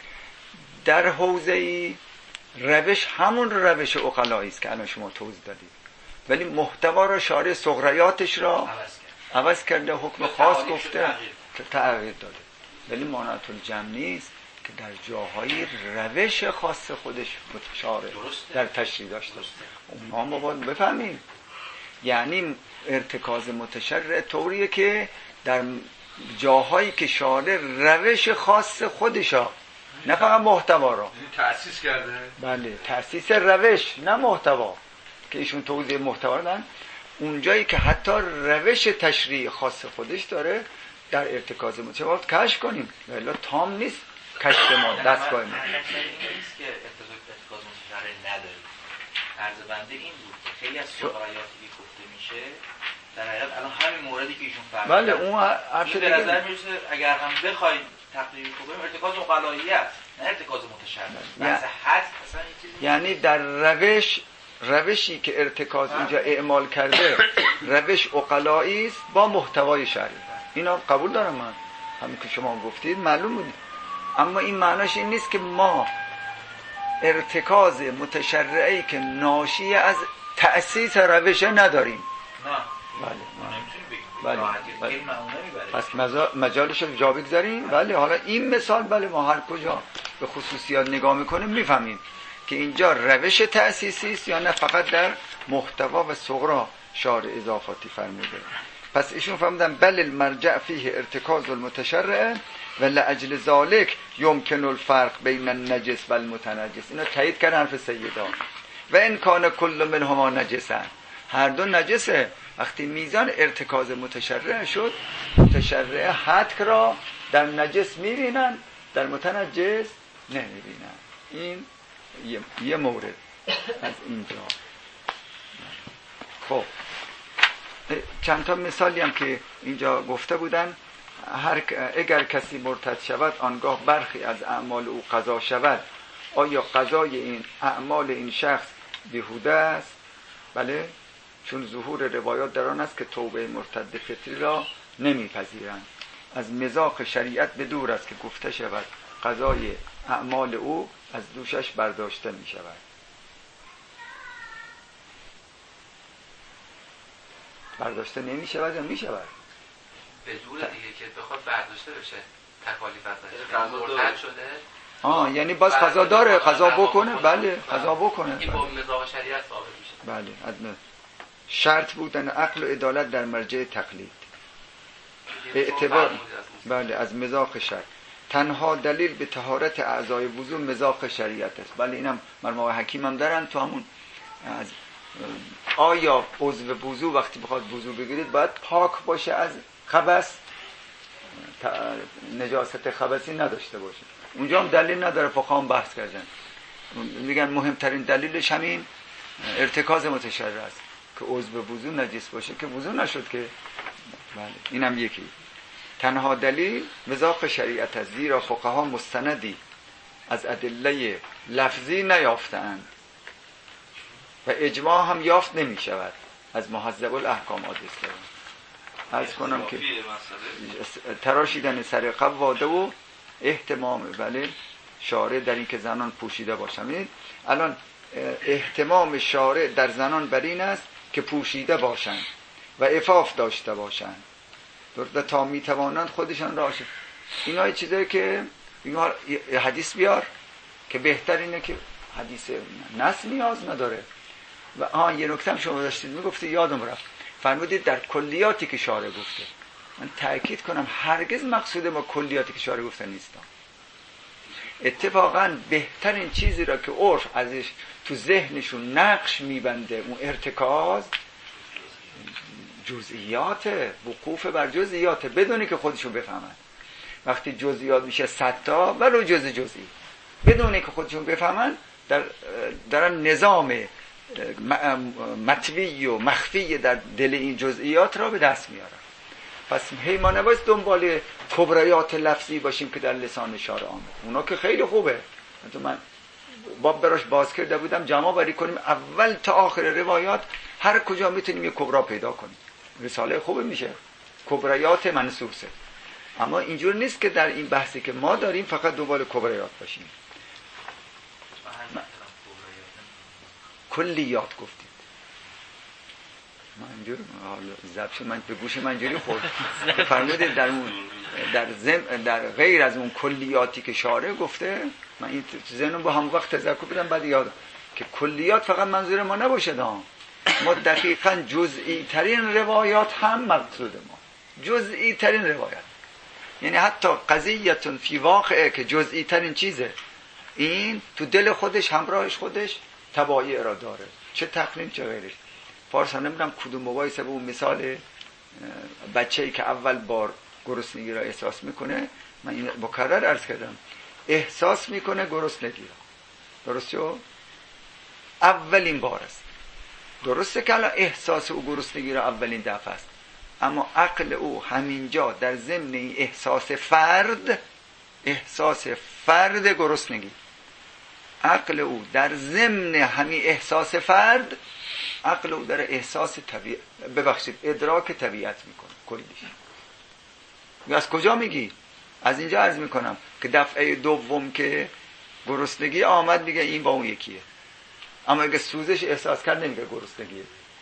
در حوزه روش همون روش عقلایی است که الان شما توضیح دادید، ولی محتوا را شارع صغریاتش را عوض کرده، حکم خاص گفته که تغییر داده، ولی مانعت الجمع نیست که در جاهای روش خاص خودش متشارع در تشریع داشته. اونها ما باید بفهمیم، یعنی ارتکاز متشرع طوریه که در جاهایی که شارع روش خاص خودشا، نه فقط محتوا را تأسیس کرده. بله، تأسیس روش نه محتوا که ایشون توضیح محتوا دادن، اونجایی که حتی روش تشریع خاص خودش داره در ارتکاز متشرع کشف کنیم، ولی تام نیست کشف ما دستگاه ما. این نیست که ارتکاز متشرع نداریم. عرض بنده این بود که خیلی از صغرایاتی که گفته میشه در حقیقت الان همین موردی که ایشون فرمودن، بله اون حرف به نظر میرسه اگر هم بخوایم تقریبی کنیم ارتکاز عقلایی است نه ارتکاز متشرع. بحث هست اصلا این چیزی، یعنی در روش روشی که ارتکاز اینجا اعمال کرده روش عقلایی است با محتوای شرعی، اینا قبول دارم من، همین که شما گفتید معلوم بود، اما این معناش این نیست که ما ارتکاز متشرعی که ناشی از تأسیس روش نداریم. نه بله بله بله. پس مجالش رو جا بگذاریم. بله حالا این مثال بله ما هر کجا به خصوصیات نگاه میکنیم میفهمیم که اینجا روش تأسیسی است یا نه فقط در محتوا و صغرا شارع اضافاتی فرموده. پس ایشون فهمیدن بل المرجع فیه ارتکاز المتشرع و لاجل ذالک یمکن الفرق بین النجس و المتنجس. اینا تایید کردن حرف سیدان. و ان کان کل منهما نجسن، هر دو نجسه. وقتی میزان ارتکاز متشرع شد، متشرع حتک را در نجس میبینن، در متنجس نمیبینن. این یه, یه مورد از اینجا. خب چند تا مثالی هم که اینجا گفته بودن، هر اگر کسی مرتد شود آنگاه برخی از اعمال او قضا شود، آیا قضای این اعمال این شخص بیهوده است؟ بله، چون ظهور روایات در آن است که توبه مرتد فطری را نمیپذیرند. از مذاق شریعت به دور است که گفته شود قضای اعمال او از دوشش برداشته می شود. برداشته نمی شود یا می شود؟ به دور دیگه که بخواد برداشته بشه تکالیف ازش مرتد شده. آه یعنی باز قضا داره، قضا بکنه. بله قضا بکنه. این با مذاق شریعت ثابت میشه. بله. ادنه شرط بودن عقل و عدالت در مرجع تقلید. اعتبار بله از مذاق شرع. تنها دلیل به طهارت اعضای وضو مذاق شریعت است. بله اینم مرموم حکیم هم دارن تو همون از آیا عضو وضو وقتی بخواد وضو بگیرید باید پاک باشه از خبث، نجاست خبثی نداشته باشه. اونجا هم دلیل نداره، فقها هم بحث کردن، میگن مهمترین دلیلش همین ارتکاز متشرع است که عضو وضو نجس باشه که وضو نشد که. بله اینم یکی. تنها دلیل مذاق شریعت است، زیرا فقها مستندی از ادله لفظی نیافتند و اجماع هم یافت نمی شود از محذب الاحکام آدرس دارم. عرض کنم که تراشیدن سر قب واده و احتمام بله شارع در این که زنان پوشیده باشند. الان احتمام شارع در زنان بر این است که پوشیده باشند و عفاف داشته باشند و تا میتوانند خودشان را آشکار. اینا چیزایی که اینا حدیث بیار که بهتر اینه که حدیث نص نیاز نداره. و آن یه نکته هم شما داشتید میگفتی یادم رفت، فرمودید در کلیاتی که شارع گفته. من تأکید کنم هرگز مقصود ما کلیاتی که شارع گفته نیستم. اتفاقا بهترین چیزی را که عرف ازش تو ذهنشون نقش میبنده اون ارتکاز جزئیات، وقوف بر جزئیات بدونی که خودشون بفهمن. وقتی جزئیات میشه صد تا ولو جزء جزئی بدونی که خودشون بفهمن، در دارن نظام مطوی و مخفی در دل این جزئیات را به دست میارن. پس هی ما نباید دنبال کبریات لفظی باشیم که در لسان شارع آمد. اونا که خیلی خوبه، من باب براش باز کرده بودم، جمع بری کنیم اول تا آخر روایات هر کجا میتونیم یه کبرا پیدا کنیم. رساله خوبه میشه، کبریات منصوصه. اما اینجور نیست که در این بحثی که ما داریم فقط دنبال کبریات باشیم. کلیات گفتید، من اینجور حالا زبش من به گوش من اینجوری خورد که فرمودید در اون در زم در غیر از اون کلیاتی که شارع گفته، من این ذهنم با هم وقت تذکر بدم بعد یادم که کلیات فقط منظور ما نباشه، ها ما دقیقاً جزئی ترین روایات هم مقصود ما، جزئی ترین روایت، یعنی حتی قضیتون فی واقعه که جزئی ترین چیزه، این تو دل خودش همراهش خودش تبایع را داره، چه تقنین چه غیرش. فارس هم نمیدونم کدوم مباحثه به اون مثال بچه‌ای که اول بار گرسنگی را احساس میکنه، من این مکرر عرض کردم، احساس میکنه گرسنگی را، درست شو؟ اولین بار است، درسته که الان احساس او گرسنگی را اولین دفعه است، اما عقل او همینجا در ضمن این احساس فرد، احساس فرد گرسنگی، عقل او در ضمن همین احساس فرد، عقل او در احساس طبیعت، ببخشید ادراک طبیعت میکنه کلیش. از کجا میگی؟ از اینجا عرض میکنم که دفعه دوم که گرسنگی آمد میگه این با اون یکیه، اما اگه سوزش احساس کرد نمیگه گرسنگیه.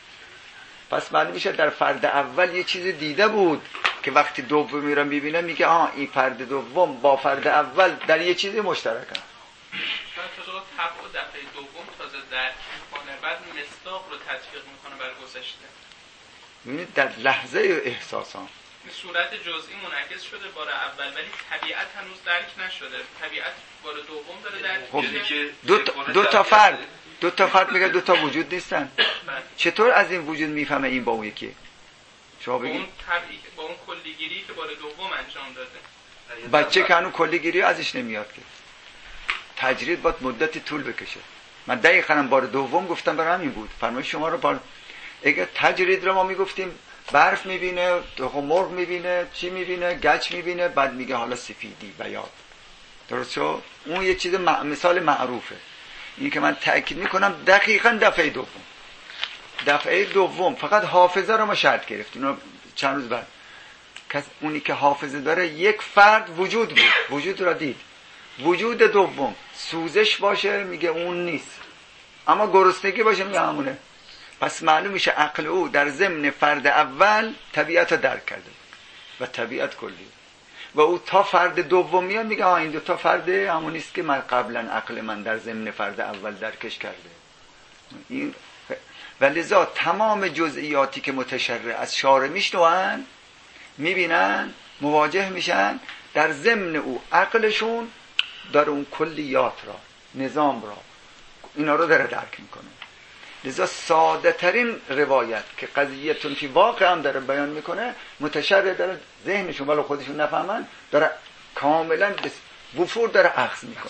پس معلوم میشه در فرد اول یه چیز دیده بود که وقتی دومی رو میبینه میگه آه این فرد دوم با فرد اول در یه چیزی مشترکن. شاید تا طبع دفعه دوم تازه درک میکنه، بعد مصداق رو تطبیق میکنه بر گذشته. ببینید در لحظه احساس ها صورت جزئی منعکس شده بار اول، ولی طبیعت هنوز درک نشده، طبیعت بار دوم داره درک خب میشه. دو تا, دو تا فرد دو تا فرد میگه دو تا وجود نیستن، چطور از این وجود میفهمه این با اون یکی؟ شما بگید اون طبیعی با اون کلیگیری که بار دوم انجام داده، بچه که هنوز کلیگیری ازش نمیاد که تجرید باید مدتی طول بکشه. من دقیقاً بار دوم گفتم برای همین بود، فرمایش شما رو بار اگه تجرید رو ما میگفتیم برف میبینه، تخم مرغ میبینه، چی میبینه، گچ میبینه، بعد میگه حالا سفیدی بیاد، درست شد؟ اون یه چیز مع... مثال معروفه. این که من تأکید میکنم دقیقاً دفعه دوم دفعه دوم فقط حافظه رو ما شرط گرفتیم، اونو چند روز بعد کس اونی که حافظه داره یک فرد وجود بود، وجود را دید، وجود دوم سوزش باشه میگه اون نیست، اما گرسنگی باشه میگه همونه. پس معلوم میشه عقل او در ضمن فرد اول طبیعت رو درک کرده و طبیعت کلی، و او تا فرد دوم میاد میگه آه این دو تا فرد همون نیست که من قبلا عقل من در ضمن فرد اول درکش کرده. این و لذا تمام جزئیاتی که متشرع از شارع میشنوان میبینن مواجه میشن، در ضمن او عقلشون داره اون کلیات را، نظام را، اینا رو داره درک میکنه. لذا ساده ترین روایت که قضیتون فی واقع هم داره بیان میکنه، متشرع داره ذهنشون ولی خودشون نفهمن داره کاملا وفور داره اخذ میکنه.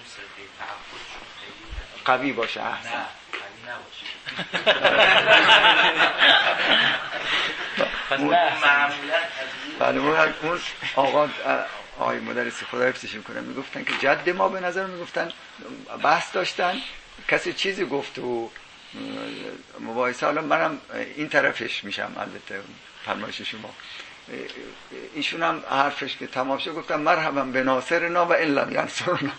قوی باشه احسن. بله اون آقا آقای مدرسی خدا حفظش میکنه میگفتن که جد ما به نظر میگفتن بحث داشتن، کسی چیزی گفت و مباحثه، حالا منم این طرفش میشم البته فرمایش شما، ایشون هم حرفش که تمام شد گفتم مرحبا به ناصرنا و ان لم ینصرنا.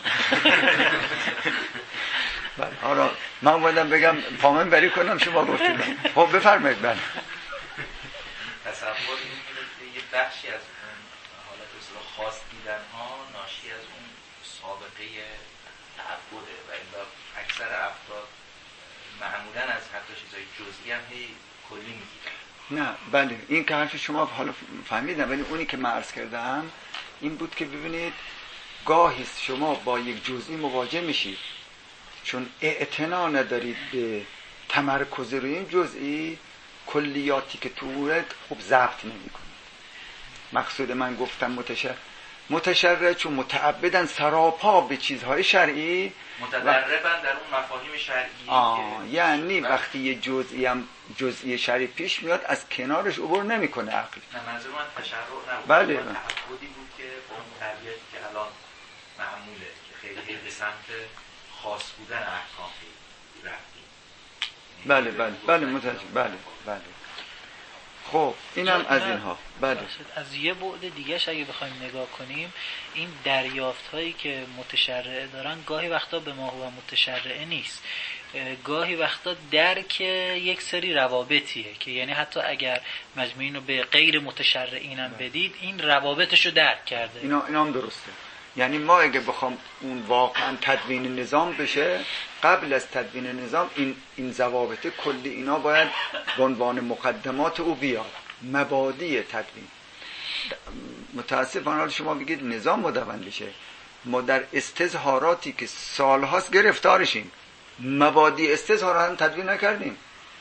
بله حالا من اومدم بگم پامن بری کنم شما گفتید خب بفرمایید. بله تصور می‌کنید که یه بخشی از اون حالت اصلا خاص دیدن ها ناشی از اون سابقه تعبده و الا اکثر افراد معمولا از حتی چیزای جزئی هم هی کلی میگیرن. نه بله این که حرف شما حالا فهمیدم، ولی اونی که من عرض کردم این بود که ببینید گاهی شما با یک جزئی مواجه میشید چون اعتنا ندارید به تمرکز روی این جزئی، کلیاتی که توه خوب ضبط نمی‌کنید. مقصود من گفتم متشرع متشرع چون متعبدن سراپا به چیزهای شرعی، متدربن در اون مفاهیم شرعی. آه یعنی وقتی یه جزئی هم جزئی شرعی پیش میاد از کنارش عبور نمیکنه عقل. نه منظور من تشرع نبود، بله تعبدی بود که با اون تربیتی که الان معموله که خیلی به سمت خاص بودن احکام رفتیم. بله بله بله متوجه بله بله خب اینم از اینها. بله از یه بعد دیگه‌ش اگه بخوایم نگاه کنیم، این دریافت‌هایی که متشرعه دارن گاهی وقتا به ما هو متشرعه نیست، گاهی وقتا درک یک سری روابطیه که یعنی حتی اگر مجموعین رو به غیر متشرعین هم بدید این روابطش رو درک کرده. اینا اینا هم درسته. یعنی ما اگه بخوام اون واقعا تدوین نظام بشه، قبل از تدوین نظام این این ضوابط کلی اینا باید به عنوان مقدمات او بیاد، مبادی تدوین. متاسفانه شما بگید نظام مدون بشه، ما در استظهاراتی که سالهاست گرفتارشیم مبادی استظهارات هم تدوین نکردیم.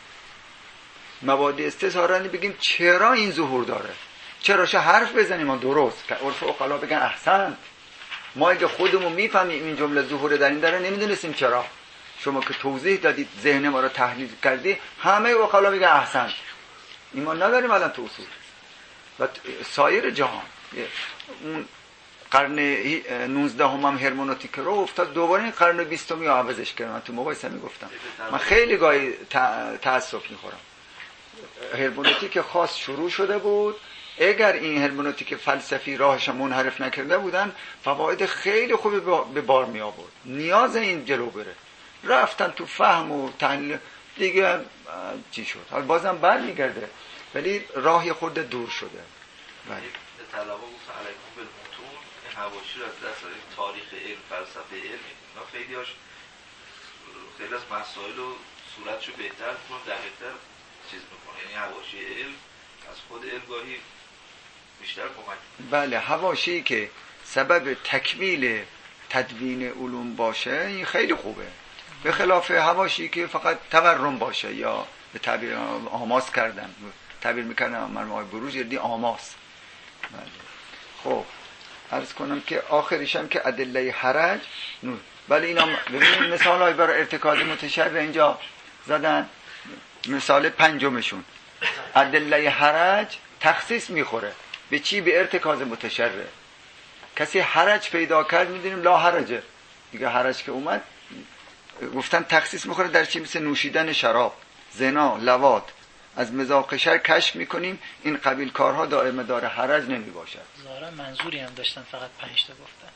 مبادی استظهارات بگیم چرا این ظهور داره، چراش حرف بزنیم ما درست که عرف عقلا بگن احسن. ما اگه خودمون میفهمیم این جمله ظهور در این داره نمیدونستیم چرا. شما که توضیح دادید ذهن ما رو تحلیل کردی، همه عقلا میگن احسن. ایمان نداریم الان تو اصول و سایر جهان. اون قرن نوزدهم هم هرمنوتیک رو افتاد، دوباره این قرن بیستمی رو عوضش کردن. من تو مقایسه میگفتم من خیلی گاهی تأسف میخورم. هرمنوتیک خاص شروع شده بود، اگر این هرمنوتیک فلسفی راهش منحرف نکرده بودن فواید خیلی خوبی به بار می آورد. نیاز این جلو بره، رفتن تو فهم و تحلیل دیگه چی شد، حالا بازم بر میگرده ولی راهی خود دور شده. ولی طلبا گفتن علیکم بالمتون، این حواشی رو از دست داریم، تاریخ علم، فلسفه علم، اینا خیلی هاش خیلی از مسائل و صورتشو بهتر میکنه، دقیق‌تر چیز میکنه. یعنی حواشی علم از خود علم گاهی بیشتر کمک. بله، حواشی که سبب تکمیل تدوین علوم باشه این خیلی خوبه، به خلاف حواشی که فقط تورم باشه یا به تعبیر آماس کردن، تعبیر میکردن مرحوم آقای بروج یعنی آماس. بله. خب عرض کنم که آخریش هم که ادله حرج نور. ولی اینا ببینید مثال های برای ارتکاز متشرع اینجا زدن. مثال پنجمشون ادله حرج تخصیص میخوره به چی؟ به ارتکاز متشرع. کسی حرج پیدا کرد میدونیم لا حرجه دیگه، حرج که اومد گفتن تخصیص میخوره در چی؟ مثل نوشیدن شراب، زنا، لواط. از مذاق شر کشف میکنیم این قبیل کارها دائم داره حرج نمی باشد. ظاهرا منظوری هم داشتن، فقط پنج تا گفتن.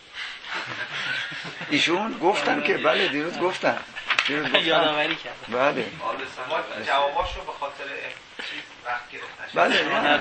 ایشون گفتن که بله دیروز گفتن یادآوری کردن. بله ما جواباشو به خاطر چیز وقت گرفتن. بله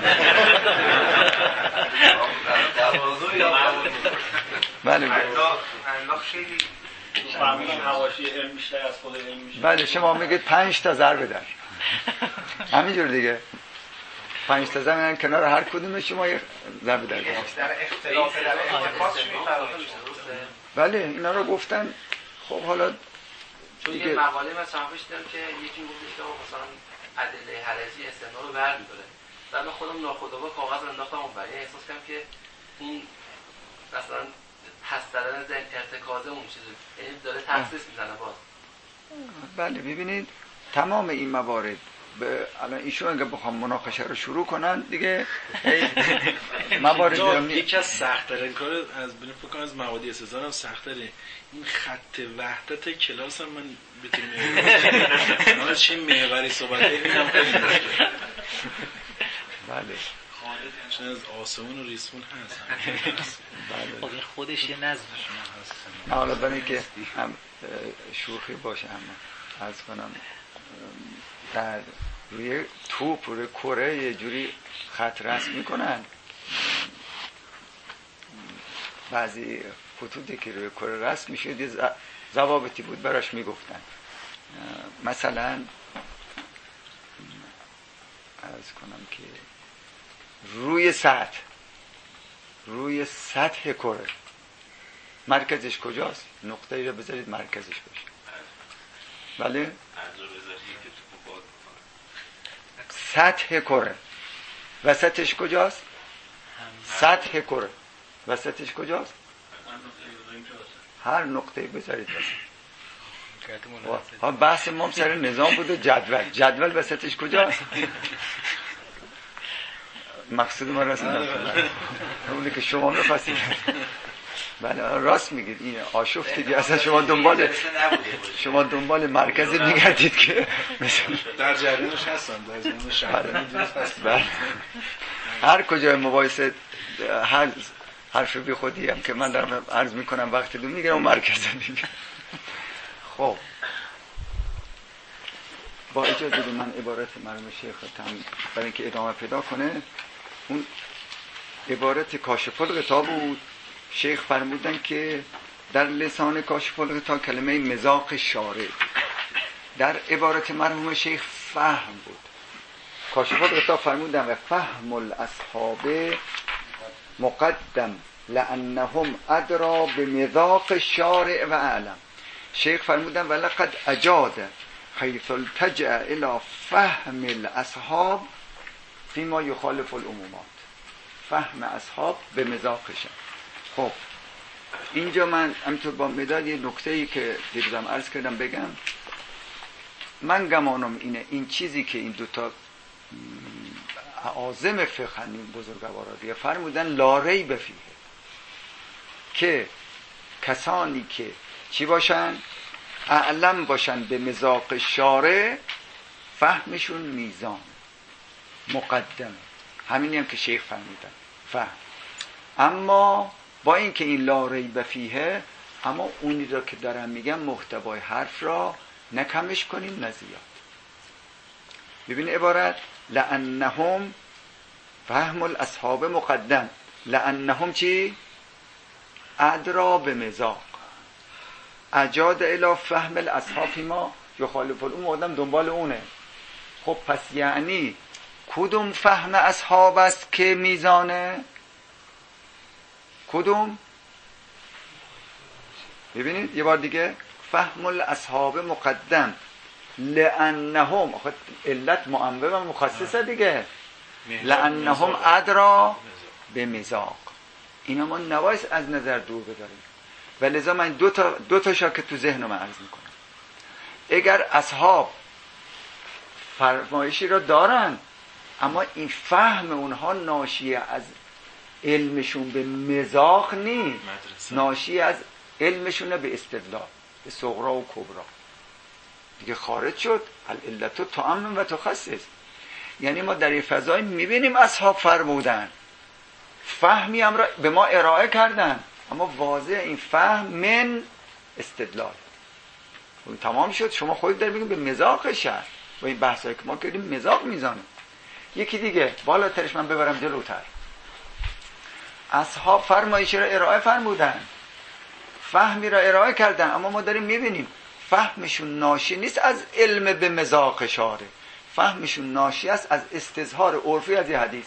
بله الله خیلی فهمیدم حواشی علم بیشتر از خود علم میشه. بله شما میگید پنج تا ضربه در همینجور دیگه، پنج تا زمین کنار هر کدوم شما یه ضربه در گذاشت. در اختلاف در اختلاف میفرمایید. بله اینا رو گفتن. خب حالا چون یه مقاله من صحبتش دیدم که یکی گفتش که مثلا ادله حرجی استثنا رو برمی‌داره. بعد من خودم ناخودآگاه کاغذ رو انداختم اون برای احساس کردم که این مثلا پس دادن ذهن ارتکاز اون چیزی، یعنی داره تخصیص میزنه باز. بله ببینید تمام این موارد به الان ایشون اگه بخوام مناقشه رو شروع کنن دیگه موارد یکی از سخت‌ترین کار از بین فکر کنم از مواد استثنا هم سخت‌تره این خط وحدت کلاس هم من بتونم نه چه محوری صحبت اینم خیلی مشکل. بله چون از آسمون و ریسمون هست. خب این خودش یه نظم هست. حالا برای که هم شوخی باشه هم عرض کنم در روی توپ روی کره یه جوری خط رسم میکنن، بعضی خطوطی که روی کره رسم میشد یه ضوابطی بود براش میگفتن. مثلا عرض کنم که روی سطح روی سطح کره مرکزش کجاست؟ نقطه ای رو بذارید مرکزش باشه. بله؟ سطح کره وسطش کجاست؟ سطح کره وسطش کجاست؟ هر نقطه بذارید وسط. ها بحث ما سر نظام بود و جدول. جدول وسطش کجاست؟ مقصود ما رسیدم اونی که شما می‌خواستید. بله راست میگید. این آشفتید اصلا شما دنبال شما دنبال مرکز میگردید که در جریانش هستم، در جریانش هستم. هر کجا مباحثه هر حرف بی خودی هم که من دارم عرض میکنم وقتی دو میگیرم و مرکز میگیرم. خب با اجازه بدید من عبارت مرحوم شیخ تام برای اینکه ادامه پیدا کنه، اون عبارت کاشف الغطا بود. شیخ فرمودن که در لسان کاشف الغطا کلمه مذاق شارع، در عبارت مرحوم شیخ فهم بود. کاشف الغطا فرمودن و فهم الاصحاب مقدم لانهم ادرا بمذاق الشارع و اعلم. شیخ فرمودن ولقد اجاد حیث التجأ الى فهم الاصحاب فيما يخالف العمومات. فهم اصحاب به مذاقشن. خب اینجا من همینطور با مداد یه نکته‌ای که دیروزم عرض کردم بگم. من گمانم اینه این چیزی که این دوتا اعاظم فقه این بزرگوارا دیگه فرمودن لا ریب فیه، که کسانی که چی باشن؟ اعلم باشن به مذاق شارع، فهمشون میزان مقدمه. همینی هم که شیخ فرمودن فهم. اما با اینکه این لا ریب فیه، اما اونی را که دارم میگم محتوای حرف را نه کمش کنیم نه زیاد. ببین عبارت لانهم فهم الاصحاب مقدم، لانهم چی؟ ادرا به مذاق، اجاد الی فهم الاصحاب ما یخالف اون آدم دنبال اونه. خب پس یعنی کدوم فهم اصحاب است که میزانه؟ کدوم؟ ببینید یه بار دیگه، فهم الاصحاب مقدم لانهم، علت معمم و مخصصه دیگه، لانهم ادرا به مذاق. اینا ما نباید از نظر دور بذاریم. و لذا من دو تا دو تا شاکه تو ذهنم عرض میکنم. اگر اصحاب فرمایشی را دارن، اما این فهم اونها ناشی از علمشون به مذاق نیست، ناشی از علمشون به استدلال، به صغرا و کبرا، دیگه خارج شد. العلت تعمم و تخصص. یعنی ما در این فضای میبینیم اصحاب فرمودن، فهمی هم را به ما ارائه کردن، اما واضح این فهم من استدلال. اون تمام شد. شما خودت دارید میگید به مذاقش هست. با این بحثایی که ما کردیم مذاق میزانه. یکی دیگه بالاترش من ببرم جلوتر، اصحاب فرمایش را ارائه فرمودن، فهمی را ارائه کردن، اما ما داریم میبینیم فهمشون ناشی نیست از علم به مذاق شارع، فهمشون ناشی است از استظهار عرفی از این حدیث.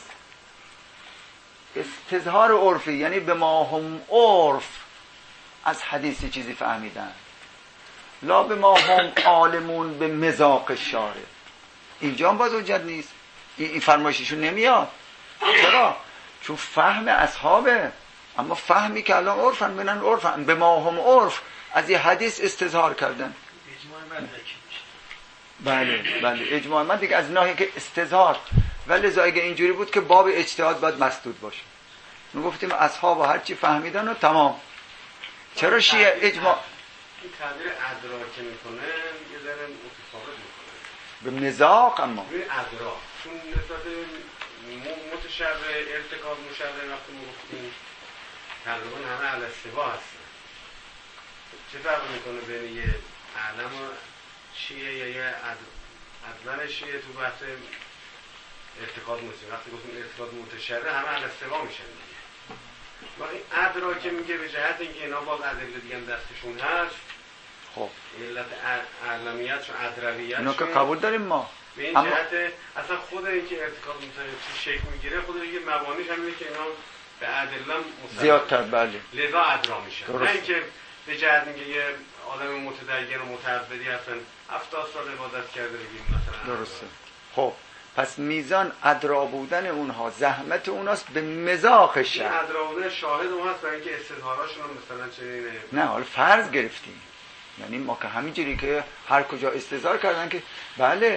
استظهار عرفی یعنی به ما هم عرف از حدیث چیزی فهمیدن، لا به ما هم عالمون به مذاق شارع. اینجا هم باز حجت نیست، این فرمایششون نمیاد. چرا؟ چون فهم اصحابه، اما فهمی که الان عرفن بینن عرفن به ما هم عرف از این حدیث استظهار کردن. بله بله اجماع من دیگه از ناحیه که استظهار. ولی لذا اگه اینجوری بود که باب اجتهاد باید مسدود باشه. ما گفتیم اصحاب هر چی فهمیدن و تمام. چرا شیعه اجماع این تعبیر ادرا که میکنه یه ذره متفاوت میکنه به مذاق، اما به ادرا چون نسبت متشرع ارتکاب مشرع وقتی میگفتیم تقریبا همه علی السوا هستن. چه فرق میکنه بین یه علم شیعه یا یه ادلن شیعه تو بحث ارتکاب مشرع؟ وقتی گفتیم ارتکاب متشرع همه علی السوا میشن. وقتی ادرا که میگه به جهت اینکه اینا باز ادله دیگه هم دستشون هست، خب علت علمیت و ادرویت اینا که قبول داریم ما، به این اما... جهت اصلا خود اینکه ارتکاب متشرع شکل میگیره، خود دیگه مبانیش همینه که اینا به ادله زیادتر بله لذا ادرا میشن. نه اینکه به جهت اینکه یه آدم متدین و متعبدی هستن هفتاد سال عبادت کرده بگیم مثلا. درسته. خب پس میزان ادرا بودن اونها، زحمت اوناست به مذاقش. این ادرا بودن شاهد اون هست برای اینکه استظهاراشون هم مثلا چنینه. نه حالا فرض گرفتیم، یعنی ما که همینجوری که هر کجا استظهار کردن که بله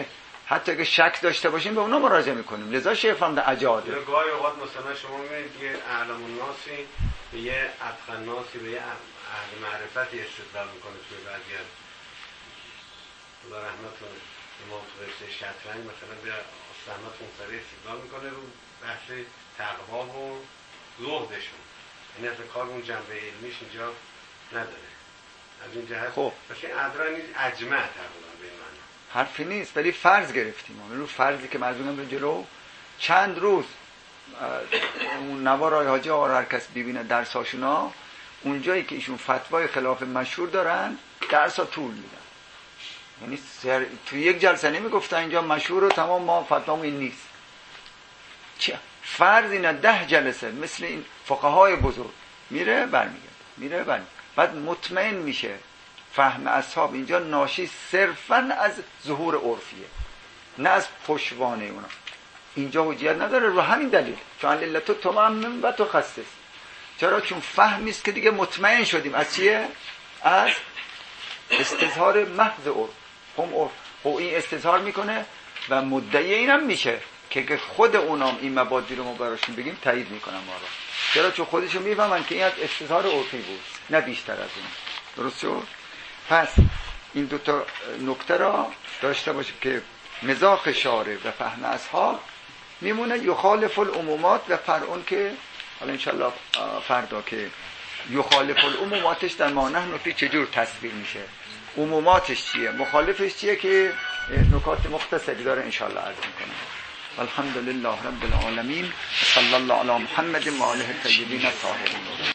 حتی اگه شک داشته باشیم به اونا مراجعه میکنیم. لذا شیخ فرمودن اجاده. یا گاهی اوقات مثلا شما میبینید یه اعلم الناسی به یه اتقن ناسی به یه اهل معرفتی استدلال میکنه توی بعضی از خدا رحمت کنه امام تو رشته شطرنج مثلا به استحمد خونسری استدلال میکنه رو بحث تقوا و زهدشون، یعنی اصلا کار اون جنبه علمیش اینجا نداره. از این جهت خب پس این ادرا نیز اجمع تقریبا به این معنی حرفی نیست، ولی فرض گرفتیم. ما رو فرضی که مجبورم به جلو چند روز اون نوارای حاجی آقا هر کس ببینه درساشونا اونجایی که ایشون فتوای خلاف مشهور دارن درسا طول میدن. یعنی سر... تو یک جلسه نمیگفتن اینجا مشهور و تمام ما فتوام این نیست. چه فرض اینا ده جلسه مثل این فقهای بزرگ میره برمیگرده میره برمیگرده بعد مطمئن میشه فهم اصحاب اینجا ناشی صرفا از ظهور عرفیه نه از پشوانه اونا. اینجا حجیت نداره رو همین دلیل چون علت تو تمام و تو خصص. چرا؟ چون فهمی است که دیگه مطمئن شدیم از چیه؟ از استظهار محض عرف. هم عرف خب این استظهار میکنه و مدعی اینم میشه که خود اونام این مبادی رو ما براشون بگیم تایید میکنن ما رو. چرا؟ چون خودشون میفهمن که این از استظهار عرفی بود نه بیشتر از اون. درست شد؟ پس این دو تا نکته را داشته باشیم که مزاق شارع و فهم اصحاب میمونه یخالف العمومات و فرعون که حالا انشالله فردا که یخالف العموماتش در ما نحن فی چجور تصویر میشه، عموماتش چیه، مخالفش چیه، که نکات مختصری داره انشالله عرض میکنم. الحمدلله رب العالمین، صلی الله علی محمد و آله الطیبین الطاهرین.